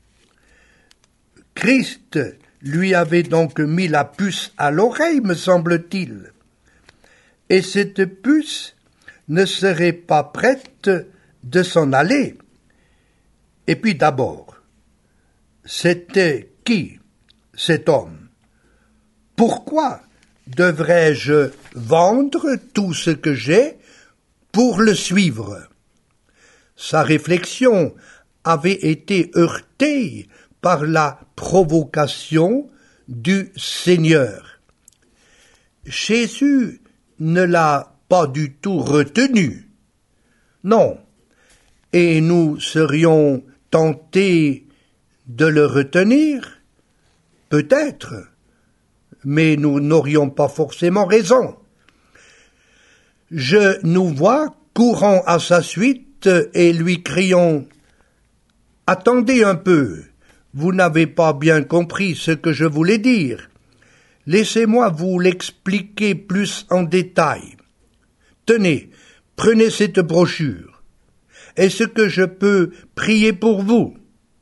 S1: Christ lui avait donc mis la puce à l'oreille, me semble-t-il. Et cette puce ne serait pas prête de s'en aller. Et puis d'abord, c'était qui cet homme? Pourquoi devrais-je vendre tout ce que j'ai pour le suivre? Sa réflexion avait été heurtée par la provocation du Seigneur. Jésus ne l'a pas du tout retenu. Non, et nous serions tentés de le retenir, peut-être, mais nous n'aurions pas forcément raison. Je nous vois courant à sa suite et lui crions « Attendez un peu, vous n'avez pas bien compris ce que je voulais dire. Laissez-moi vous l'expliquer plus en détail. Tenez, prenez cette brochure. Est-ce que je peux prier pour vous ?»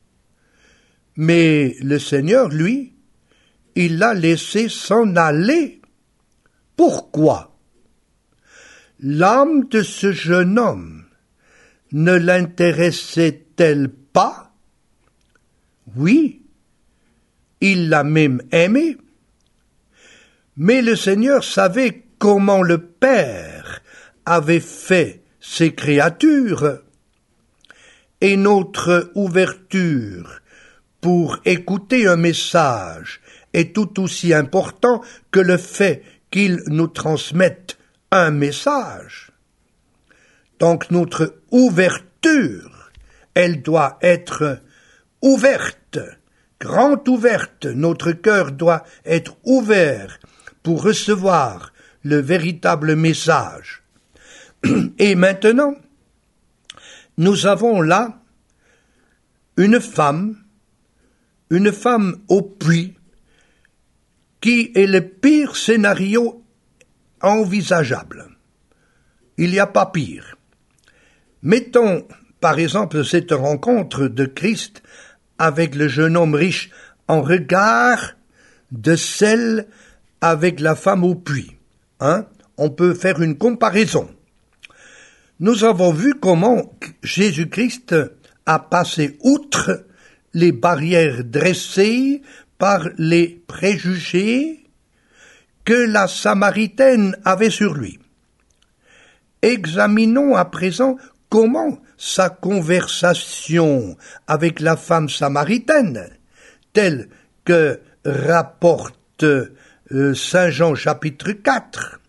S1: Mais le Seigneur, lui, il l'a laissé s'en aller. Pourquoi? L'âme de ce jeune homme ne l'intéressait-elle pas? Oui, il l'a même aimé. Mais le Seigneur savait comment le Père avait fait ces créatures, et notre ouverture pour écouter un message est tout aussi important que le fait qu'il nous transmette un message. Donc notre ouverture, elle doit être ouverte, grande ouverte. Notre cœur doit être ouvert pour recevoir le véritable message. Et maintenant, Nous avons là une femme, une femme au puits, qui est le pire scénario envisageable. Il n'y a pas pire. Mettons, par exemple, cette rencontre de Christ avec le jeune homme riche en regard de celle avec la femme au puits. Hein? On peut faire une comparaison. Nous avons vu comment Jésus-Christ a passé outre les barrières dressées par les préjugés que la Samaritaine avait sur lui. Examinons à présent comment sa conversation avec la femme samaritaine, telle que rapporte euh, Saint Jean chapitre quatre,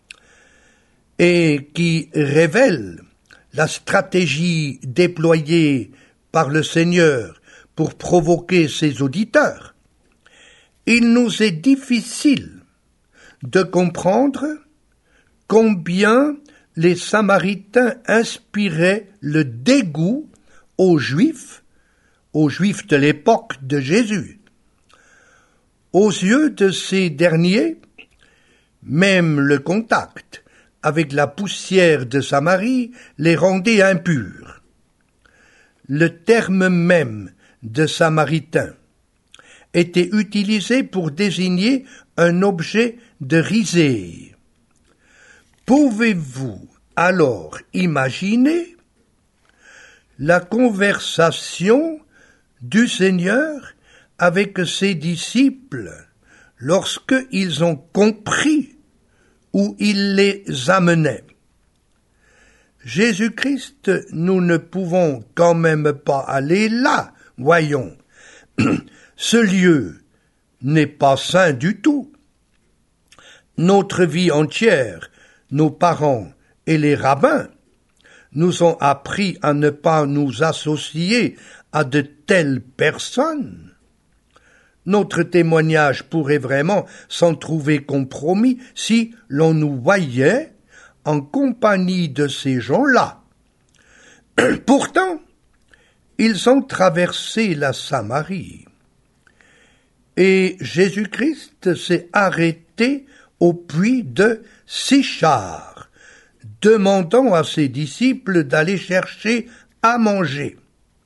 S1: et qui révèle la stratégie déployée par le Seigneur pour provoquer ses auditeurs, il nous est difficile de comprendre combien les Samaritains inspiraient le dégoût aux Juifs, aux Juifs de l'époque de Jésus. Aux yeux de ces derniers, même le contact avec la poussière de Samarie les rendait impurs. Le terme même de Samaritain était utilisé pour désigner un objet de risée. Pouvez-vous alors imaginer la conversation du Seigneur avec ses disciples lorsqu'ils ont compris où il les amenait? Jésus-Christ, nous ne pouvons quand même pas aller là, voyons. Ce lieu n'est pas saint du tout. Notre vie entière, nos parents et les rabbins nous ont appris à ne pas nous associer à de telles personnes. Notre témoignage pourrait vraiment s'en trouver compromis si l'on nous voyait en compagnie de ces gens-là. Pourtant, ils ont traversé la Samarie. Et Jésus-Christ s'est arrêté au puits de Sichar, demandant à ses disciples d'aller chercher à manger.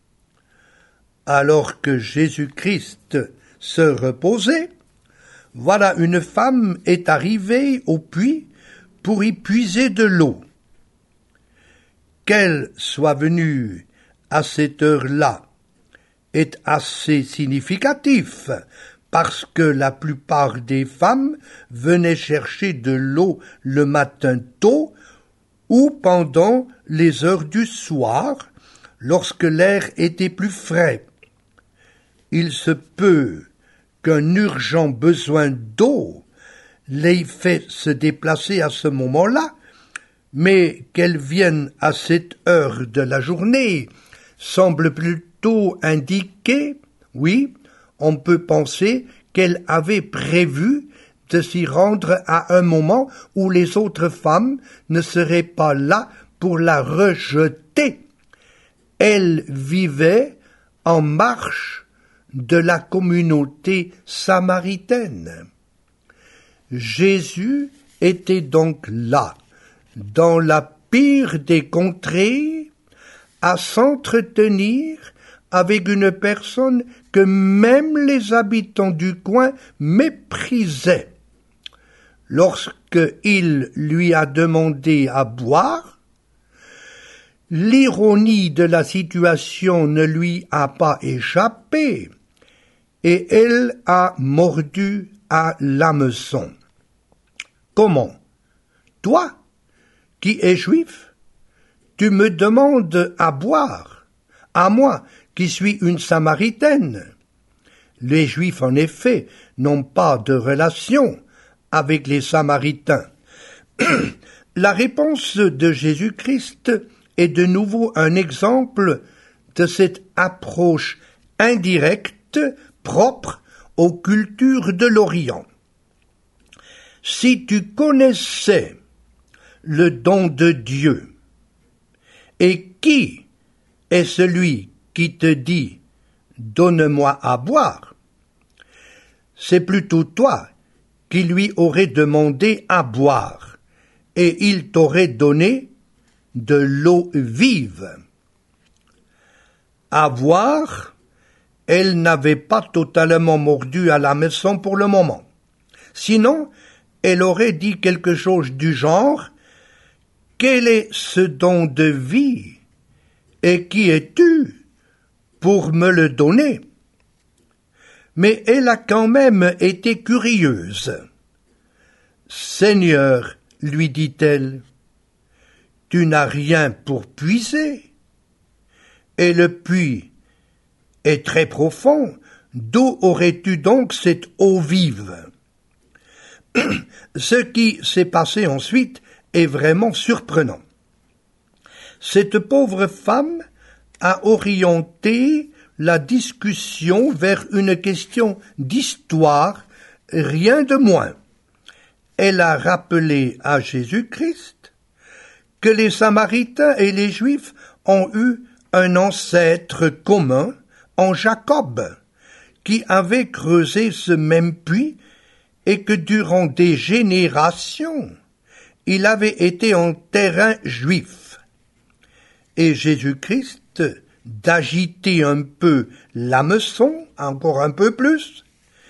S1: Alors que Jésus-Christ se reposait, voilà une femme est arrivée au puits pour y puiser de l'eau. Qu'elle soit venue à cette heure-là est assez significatif, parce que la plupart des femmes venaient chercher de l'eau le matin tôt ou pendant les heures du soir, lorsque l'air était plus frais. Il se peut qu'un urgent besoin d'eau l'ait fait se déplacer à ce moment-là, mais qu'elle vienne à cette heure de la journée semble plutôt indiquer, oui, on peut penser qu'elle avait prévu de s'y rendre à un moment où les autres femmes ne seraient pas là pour la rejeter. Elle vivait en marche de la communauté samaritaine. Jésus était donc là, dans la pire des contrées, à s'entretenir avec une personne que même les habitants du coin méprisaient. Lorsqu'il lui a demandé à boire, l'ironie de la situation ne lui a pas échappé, et elle a mordu à l'hameçon. Comment? Toi, qui es juif, tu me demandes à boire, à moi, qui suis une Samaritaine. Les Juifs, en effet, n'ont pas de relation avec les Samaritains. La réponse de Jésus-Christ est de nouveau un exemple de cette approche indirecte propre aux cultures de l'Orient. Si tu connaissais le don de Dieu, et qui Et celui qui te dit « Donne-moi à boire », c'est plutôt toi qui lui aurais demandé à boire, et il t'aurait donné de l'eau vive. À voir, elle n'avait pas totalement mordu à l'hameçon pour le moment. Sinon, elle aurait dit quelque chose du genre « Quel est ce don de vie et qui es-tu pour me le donner ?» Mais elle a quand même été curieuse. « Seigneur, lui dit-elle, tu n'as rien pour puiser, et le puits est très profond, d'où aurais-tu donc cette eau vive ?» Ce qui s'est passé ensuite est vraiment surprenant. Cette pauvre femme a orienté la discussion vers une question d'histoire, rien de moins. Elle a rappelé à Jésus-Christ que les Samaritains et les Juifs ont eu un ancêtre commun en Jacob, qui avait creusé ce même puits et que durant des générations, il avait été en terrain juif. Et Jésus-Christ, d'agiter un peu l'hameçon, encore un peu plus,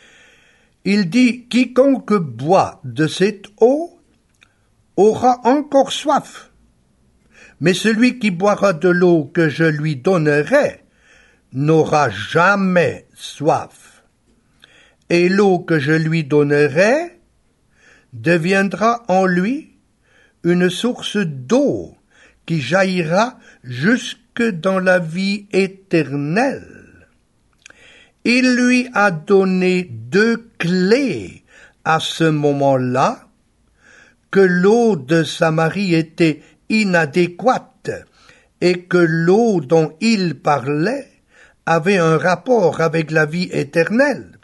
S1: il dit « Quiconque boit de cette eau aura encore soif, mais celui qui boira de l'eau que je lui donnerai n'aura jamais soif. Et l'eau que je lui donnerai deviendra en lui une source d'eau qui jaillira jusque dans la vie éternelle. » Il lui a donné deux clés à ce moment-là, que l'eau de Samarie était inadéquate et que l'eau dont il parlait avait un rapport avec la vie éternelle.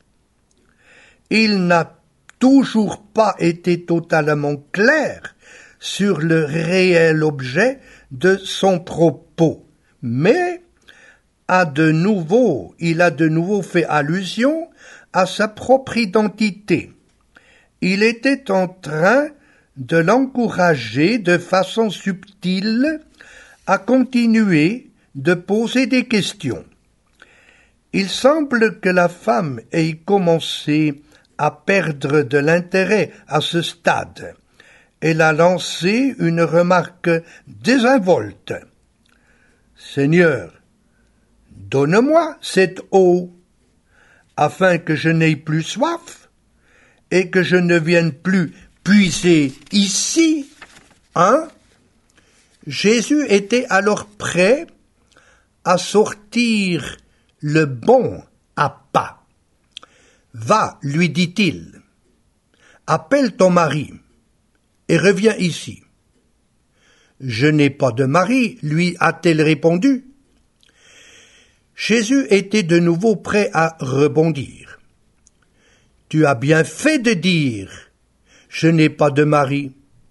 S1: Il n'a toujours pas été totalement clair sur le réel objet de son propos, mais a de nouveau, il a de nouveau fait allusion à sa propre identité. Il était en train de l'encourager de façon subtile à continuer de poser des questions. Il semble que la femme ait commencé à perdre de l'intérêt à ce stade. Elle a lancé une remarque désinvolte. « Seigneur, donne-moi cette eau, afin que je n'aie plus soif et que je ne vienne plus puiser ici. » Hein? Jésus était alors prêt à sortir le bon appât. « Va, lui dit-il, appelle ton mari et reviens ici. »« Je n'ai pas de mari, lui a-t-elle répondu. » Jésus était de nouveau prêt à rebondir. « Tu as bien fait de dire, je n'ai pas de mari,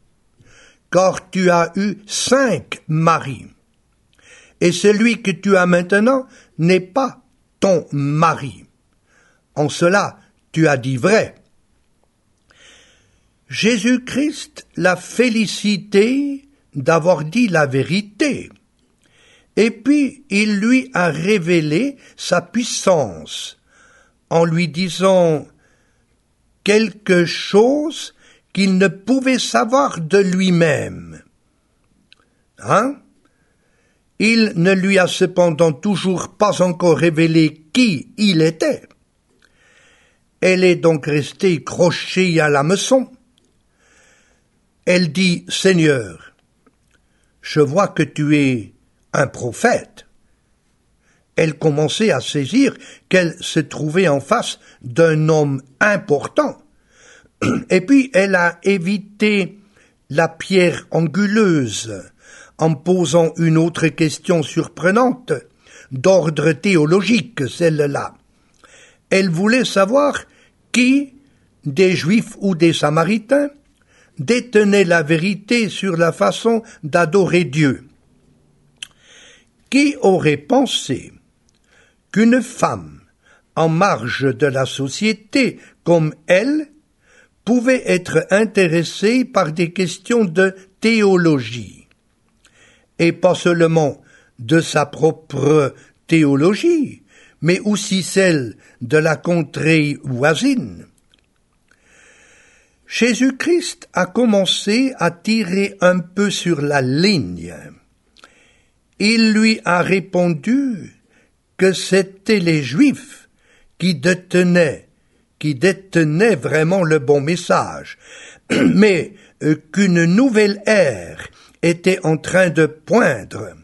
S1: car tu as eu cinq maris, et celui que tu as maintenant n'est pas ton mari. En cela, tu as dit vrai. » Jésus-Christ l'a félicité d'avoir dit la vérité. Et puis, il lui a révélé sa puissance, en lui disant quelque chose qu'il ne pouvait savoir de lui-même. Hein? Il ne lui a cependant toujours pas encore révélé qui il était. Elle est donc restée crochée à l'hameçon. Elle dit « Seigneur, je vois que tu es un prophète. » Elle commençait à saisir qu'elle se trouvait en face d'un homme important. Et puis elle a évité la pierre anguleuse en posant une autre question surprenante, d'ordre théologique, celle-là. Elle voulait savoir qui, des Juifs ou des Samaritains, détenait la vérité sur la façon d'adorer Dieu. Qui aurait pensé qu'une femme en marge de la société comme elle pouvait être intéressée par des questions de théologie, et pas seulement de sa propre théologie, mais aussi celle de la contrée voisine. Jésus-Christ a commencé à tirer un peu sur la ligne. Il lui a répondu que c'étaient les Juifs qui détenaient, qui détenaient vraiment le bon message, mais euh, qu'une nouvelle ère était en train de poindre.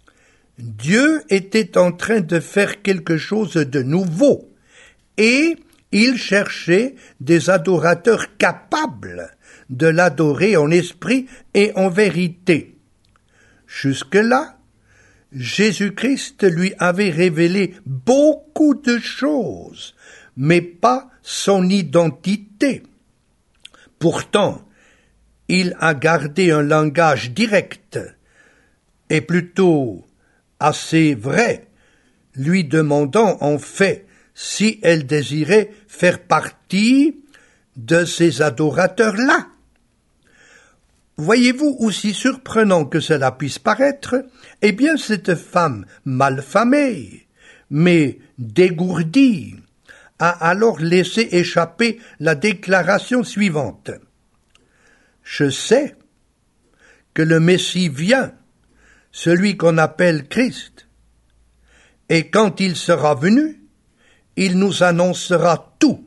S1: Dieu était en train de faire quelque chose de nouveau, et il cherchait des adorateurs capables de l'adorer en esprit et en vérité. Jusque-là, Jésus-Christ lui avait révélé beaucoup de choses, mais pas son identité. Pourtant, il a gardé un langage direct, et plutôt assez vrai, lui demandant en fait si elle désirait faire partie de ces adorateurs-là. Voyez-vous, aussi surprenant que cela puisse paraître, eh bien cette femme malfamée, mais dégourdie, a alors laissé échapper la déclaration suivante. Je sais que le Messie vient, celui qu'on appelle Christ, et quand il sera venu, il nous annoncera tout.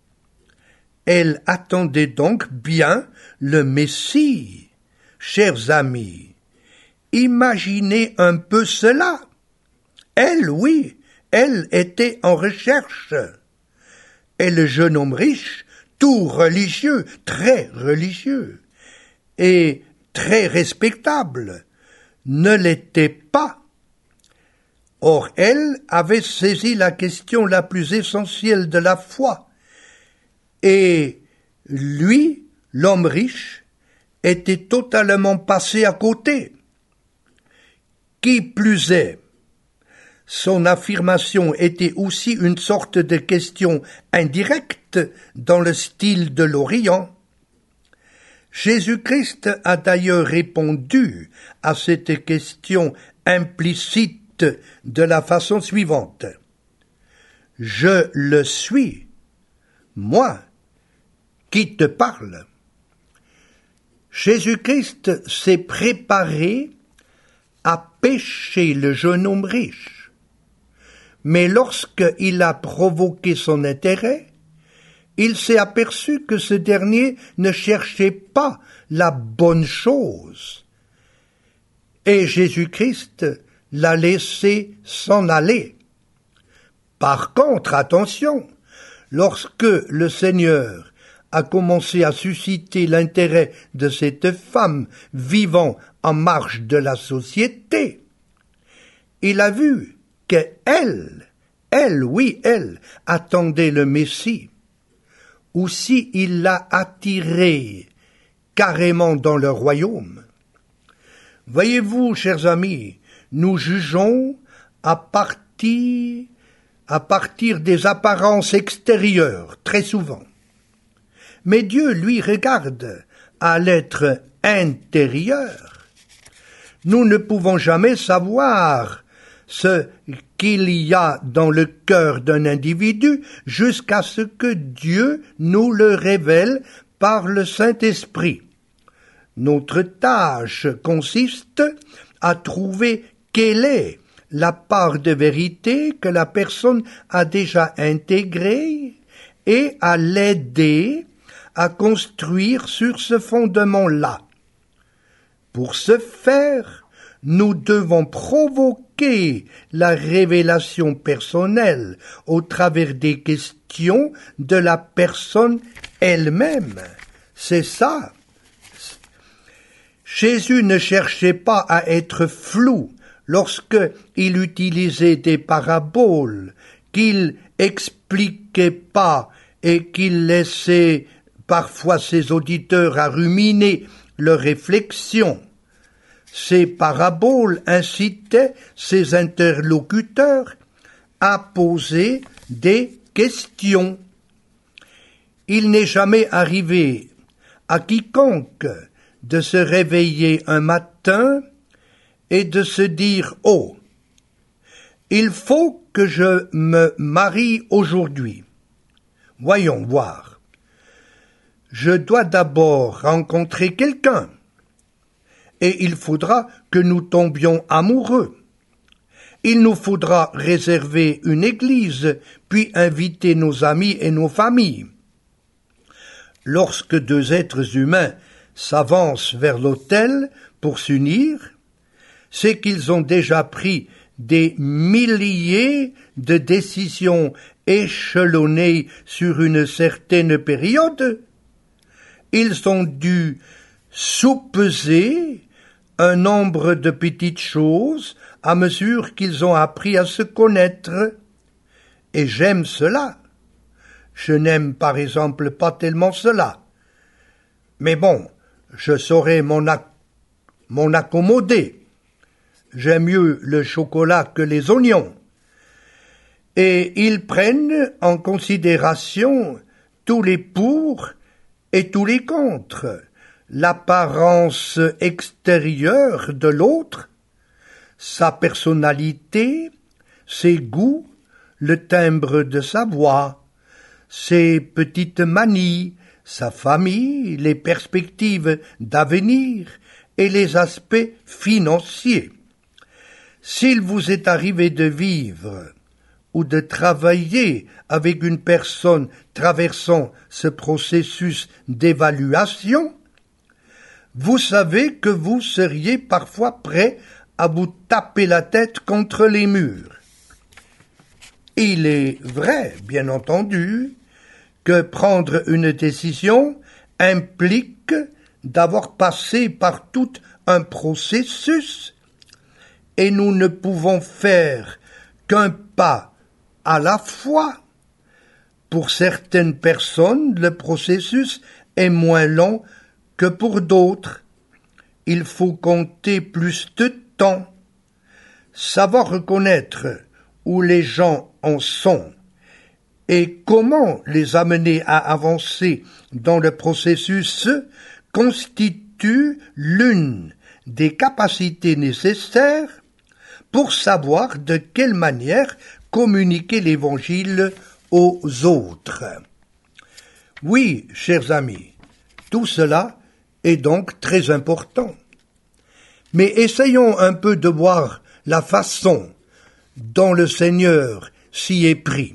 S1: Elle attendait donc bien le Messie. Chers amis, imaginez un peu cela. Elle, oui, elle était en recherche. Et le jeune homme riche, tout religieux, très religieux, et très respectable, ne l'était pas. Or, elle avait saisi la question la plus essentielle de la foi, et lui, l'homme riche, était totalement passé à côté. Qui plus est, son affirmation était aussi une sorte de question indirecte dans le style de l'Orient. Jésus-Christ a d'ailleurs répondu à cette question implicite de la façon suivante. Je le suis, moi, qui te parle. Jésus-Christ s'est préparé à pêcher le jeune homme riche. Mais lorsqu'il a provoqué son intérêt, il s'est aperçu que ce dernier ne cherchait pas la bonne chose. Et Jésus-Christ l'a laissé s'en aller. Par contre, attention, lorsque le Seigneur a commencé à susciter l'intérêt de cette femme vivant en marge de la société, il a vu qu'elle, elle, oui, elle, attendait le Messie. Aussi il l'a attirée carrément dans le royaume. Voyez-vous, chers amis, nous jugeons à partir, à partir des apparences extérieures, très souvent. Mais Dieu, lui, regarde à l'être intérieur. Nous ne pouvons jamais savoir ce qu'il y a dans le cœur d'un individu jusqu'à ce que Dieu nous le révèle par le Saint-Esprit. Notre tâche consiste à trouver quelle est la part de vérité que la personne a déjà intégrée et à l'aider à construire sur ce fondement-là. Pour ce faire, nous devons provoquer la révélation personnelle au travers des questions de la personne elle-même. C'est ça. Jésus ne cherchait pas à être flou lorsque il utilisait des paraboles qu'il expliquait pas et qu'il laissait parfois ses auditeurs à ruminer leurs réflexions. Ces paraboles incitaient ses interlocuteurs à poser des questions. Il n'est jamais arrivé à quiconque de se réveiller un matin et de se dire « Oh, il faut que je me marie aujourd'hui. Voyons voir. Je dois d'abord rencontrer quelqu'un et il faudra que nous tombions amoureux. Il nous faudra réserver une église, puis inviter nos amis et nos familles. » Lorsque deux êtres humains s'avancent vers l'autel pour s'unir, c'est qu'ils ont déjà pris des milliers de décisions échelonnées sur une certaine période. Ils ont dû soupeser un nombre de petites choses à mesure qu'ils ont appris à se connaître. Et j'aime cela. Je n'aime par exemple pas tellement cela. Mais bon, je saurais m'en, ac- m'en accommoder. J'aime mieux le chocolat que les oignons. Et ils prennent en considération tous les pour et tous les contre, l'apparence extérieure de l'autre, sa personnalité, ses goûts, le timbre de sa voix, ses petites manies, sa famille, les perspectives d'avenir et les aspects financiers. S'il vous est arrivé de vivre ou de travailler avec une personne traversant ce processus d'évaluation, vous savez que vous seriez parfois prêt à vous taper la tête contre les murs. Il est vrai, bien entendu, que prendre une décision implique d'avoir passé par tout un processus et nous ne pouvons faire qu'un pas à la fois. Pour certaines personnes, le processus est moins long que pour d'autres. Il faut compter plus de temps, savoir reconnaître où les gens en sont et comment les amener à avancer dans le processus constitue l'une des capacités nécessaires pour savoir de quelle manière communiquer l'Évangile aux autres. Oui, chers amis, tout cela est donc très important. Mais essayons un peu de voir la façon dont le Seigneur s'y est pris.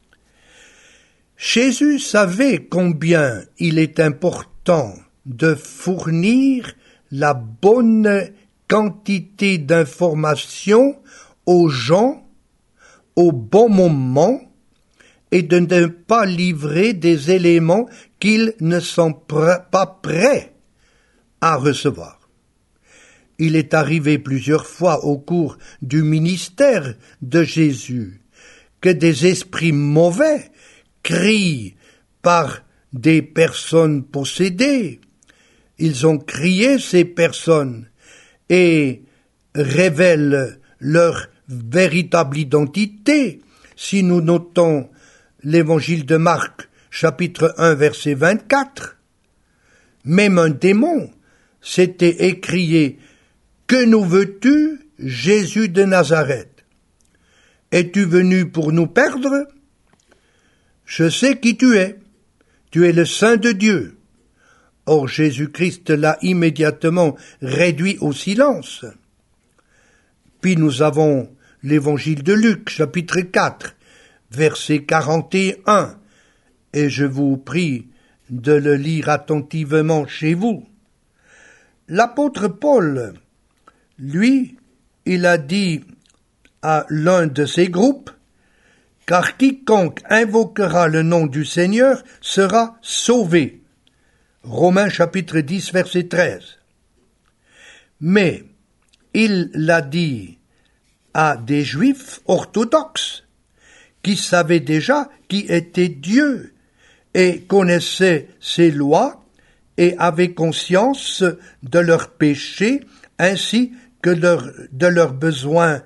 S1: Jésus savait combien il est important de fournir la bonne quantité d'informations aux gens au bon moment et de ne pas livrer des éléments qu'ils ne sont pr- pas prêts à recevoir. Il est arrivé plusieurs fois au cours du ministère de Jésus que des esprits mauvais crient par des personnes possédées. Ils ont crié ces personnes et révèlent leur véritable identité. Si nous notons l'évangile de Marc, chapitre un, verset vingt-quatre, même un démon s'était écrié « Que nous veux-tu, Jésus de Nazareth? Es-tu venu pour nous perdre? Je sais qui tu es. Tu es le Saint de Dieu. » Or Jésus-Christ l'a immédiatement réduit au silence. Puis nous avons l'évangile de Luc, chapitre quatre, verset quarante et un, et je vous prie de le lire attentivement chez vous. L'apôtre Paul, lui, il a dit à l'un de ses groupes, « Car quiconque invoquera le nom du Seigneur sera sauvé. » Romains chapitre dix, verset treize. Mais il l'a dit à des Juifs orthodoxes qui savaient déjà qui était Dieu et connaissaient ses lois et avaient conscience de leurs péchés ainsi que leur, de leurs besoins,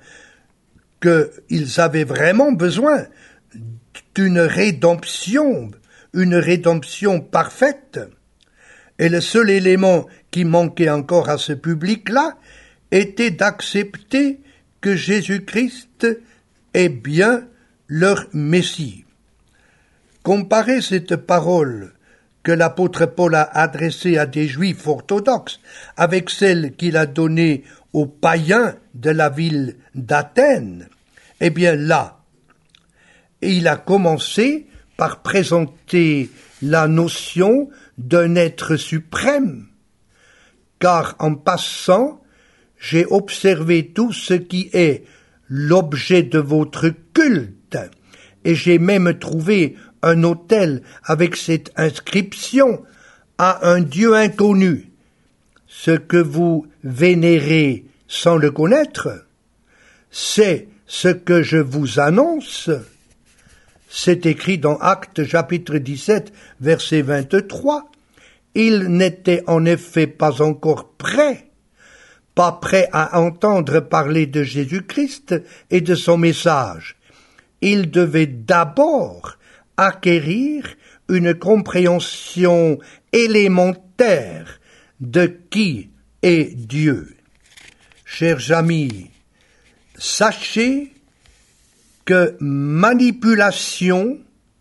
S1: qu'ils avaient vraiment besoin d'une rédemption, une rédemption parfaite. Et le seul élément qui manquait encore à ce public-là était d'accepter que Jésus-Christ est bien leur Messie. Comparez cette parole que l'apôtre Paul a adressée à des Juifs orthodoxes avec celle qu'il a donnée aux païens de la ville d'Athènes. Eh bien là, il a commencé par présenter la notion d'un être suprême, car en passant, j'ai observé tout ce qui est l'objet de votre culte, et j'ai même trouvé un autel avec cette inscription à un Dieu inconnu. Ce que vous vénérez sans le connaître, c'est ce que je vous annonce. C'est écrit dans Actes chapitre dix-sept, verset vingt-trois. Ils n'étaient en effet pas encore prêts, pas prêts à entendre parler de Jésus-Christ et de son message. Ils devaient d'abord acquérir une compréhension élémentaire de qui est Dieu. Chers amis, sachez que manipulation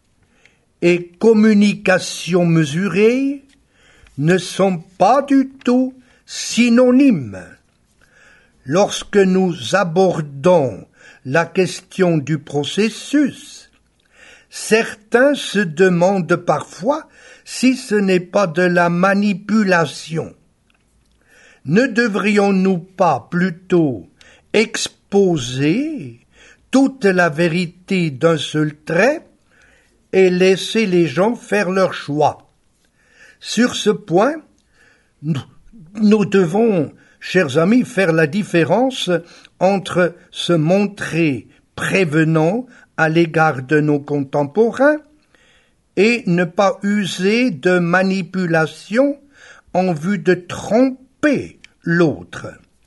S1: et communication mesurée ne sont pas du tout synonymes. Lorsque nous abordons la question du processus, certains se demandent parfois si ce n'est pas de la manipulation. Ne devrions-nous pas plutôt exposer toute la vérité d'un seul trait et laisser les gens faire leur choix? Sur ce point, nous, nous devons, chers amis, faire la différence entre se montrer prévenant à l'égard de nos contemporains et ne pas user de manipulation en vue de tromper l'autre.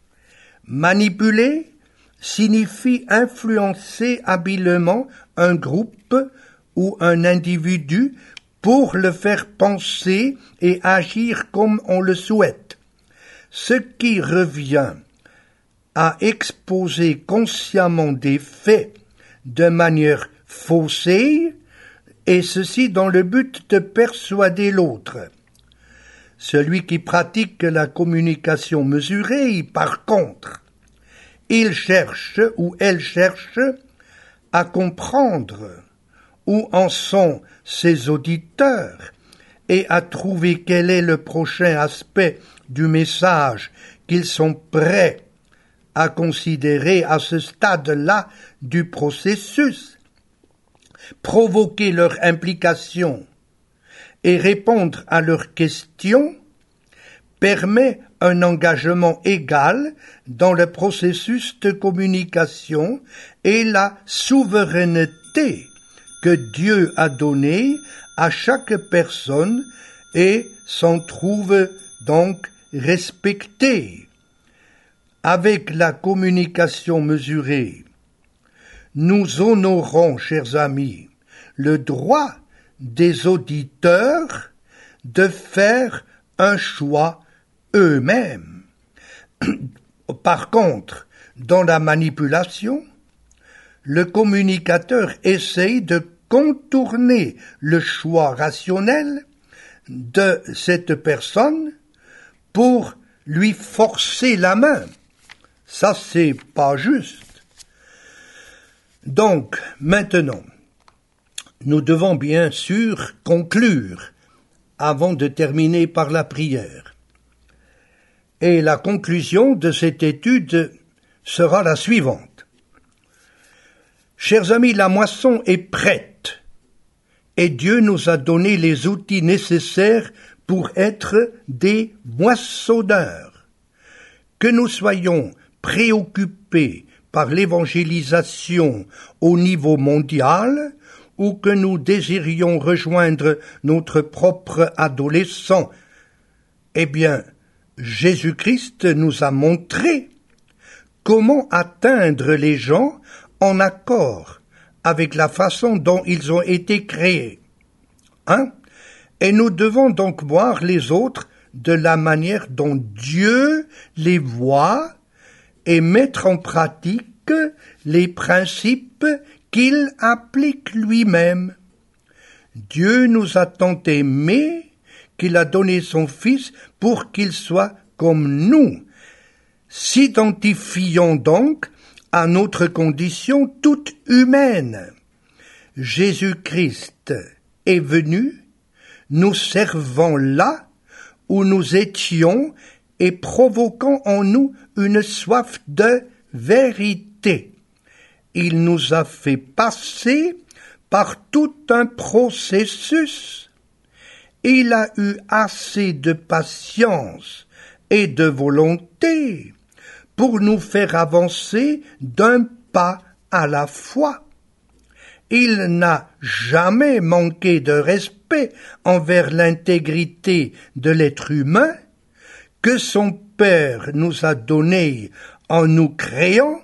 S1: Manipuler signifie influencer habilement un groupe ou un individu pour le faire penser et agir comme on le souhaite, ce qui revient à exposer consciemment des faits de manière faussée, et ceci dans le but de persuader l'autre. Celui qui pratique la communication mesurée, par contre, il cherche ou elle cherche à comprendre où en sont ses auditeurs et à trouver quel est le prochain aspect du message qu'ils sont prêts à considérer à ce stade-là du processus. Provoquer leur implication et répondre à leurs questions permet un engagement égal dans le processus de communication et la souveraineté que Dieu a donnée à chaque personne et s'en trouve donc respectée. Avec la communication mesurée, nous honorons, chers amis, le droit des auditeurs de faire un choix eux-mêmes. Par contre, dans la manipulation, le communicateur essaye de contourner le choix rationnel de cette personne pour lui forcer la main. Ça, c'est pas juste. Donc, maintenant, nous devons bien sûr conclure avant de terminer par la prière. Et la conclusion de cette étude sera la suivante. Chers amis, la moisson est prête et Dieu nous a donné les outils nécessaires pour être des moissonneurs. Que nous soyons préoccupés par l'évangélisation au niveau mondial ou que nous désirions rejoindre notre propre adolescent, eh bien, Jésus-Christ nous a montré comment atteindre les gens en accord avec la façon dont ils ont été créés. Hein? Et nous devons donc voir les autres de la manière dont Dieu les voit et mettre en pratique les principes qu'il applique lui-même. Dieu nous a tant aimés qu'il a donné son Fils pour qu'il soit comme nous. S'identifions donc à notre condition toute humaine. Jésus-Christ est venu, nous servant là où nous étions et provoquant en nous une soif de vérité. Il nous a fait passer par tout un processus. Il a eu assez de patience et de volonté pour nous faire avancer d'un pas à la fois. Il n'a jamais manqué de respect envers l'intégrité de l'être humain que son Père nous a donné en nous créant.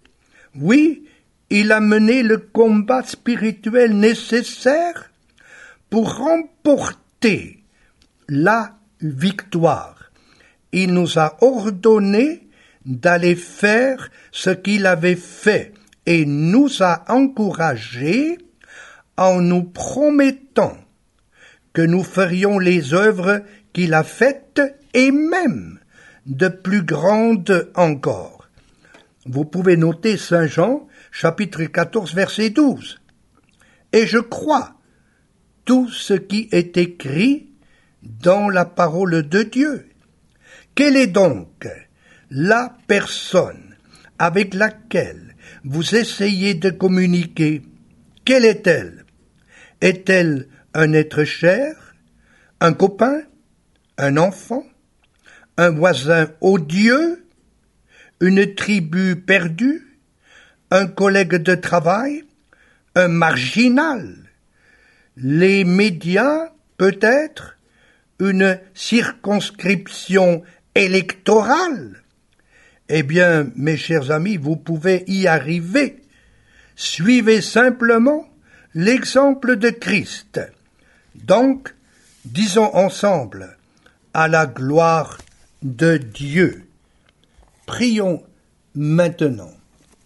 S1: Oui, il a mené le combat spirituel nécessaire pour remporter la victoire. Il nous a ordonné d'aller faire ce qu'il avait fait et nous a encouragés en nous promettant que nous ferions les œuvres qu'il a faites et même de plus grandes encore. Vous pouvez noter Saint Jean, chapitre quatorze, verset douze. Et je crois tout ce qui est écrit dans la parole de Dieu. Quelle est donc la personne avec laquelle vous essayez de communiquer? Quelle est-elle? Est-elle un être cher, un copain, un enfant, un voisin odieux, une tribu perdue, un collègue de travail, un marginal, les médias peut-être, une circonscription électorale? Eh bien, mes chers amis, vous pouvez y arriver. Suivez simplement l'exemple de Christ. Donc, disons ensemble, à la gloire de Dieu. Prions maintenant.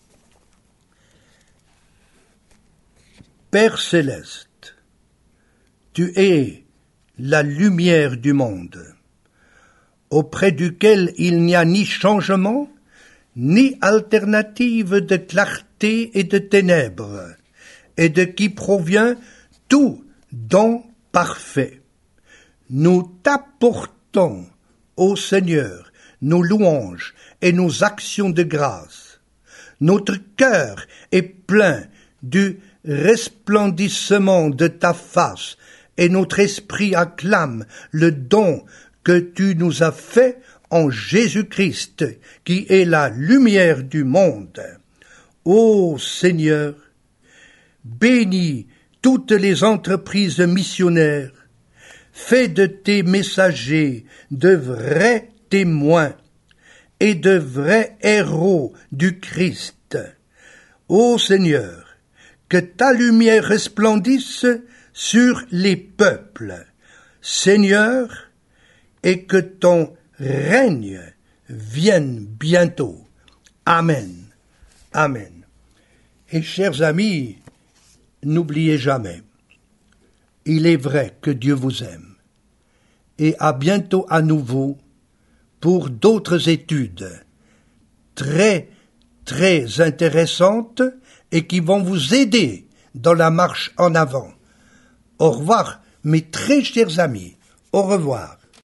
S1: Père céleste, tu es la lumière du monde, auprès duquel il n'y a ni changement, ni alternative de clarté et de ténèbres, et de qui provient tout don parfait. Nous t'apportons, ô Seigneur, nos louanges et nos actions de grâce. Notre cœur est plein du resplendissement de ta face, et notre esprit acclame le don que tu nous as fait en Jésus-Christ, qui est la lumière du monde. Ô Seigneur, bénis toutes les entreprises missionnaires, fais de tes messagers de vrais témoins et de vrais héros du Christ. Ô Seigneur, que ta lumière resplendisse sur les peuples, Seigneur, et que ton règne vienne bientôt. Amen. Amen. Et chers amis, n'oubliez jamais, il est vrai que Dieu vous aime. Et à bientôt à nouveau pour d'autres études très, très intéressantes et qui vont vous aider dans la marche en avant. Au revoir, mes très chers amis. Au revoir.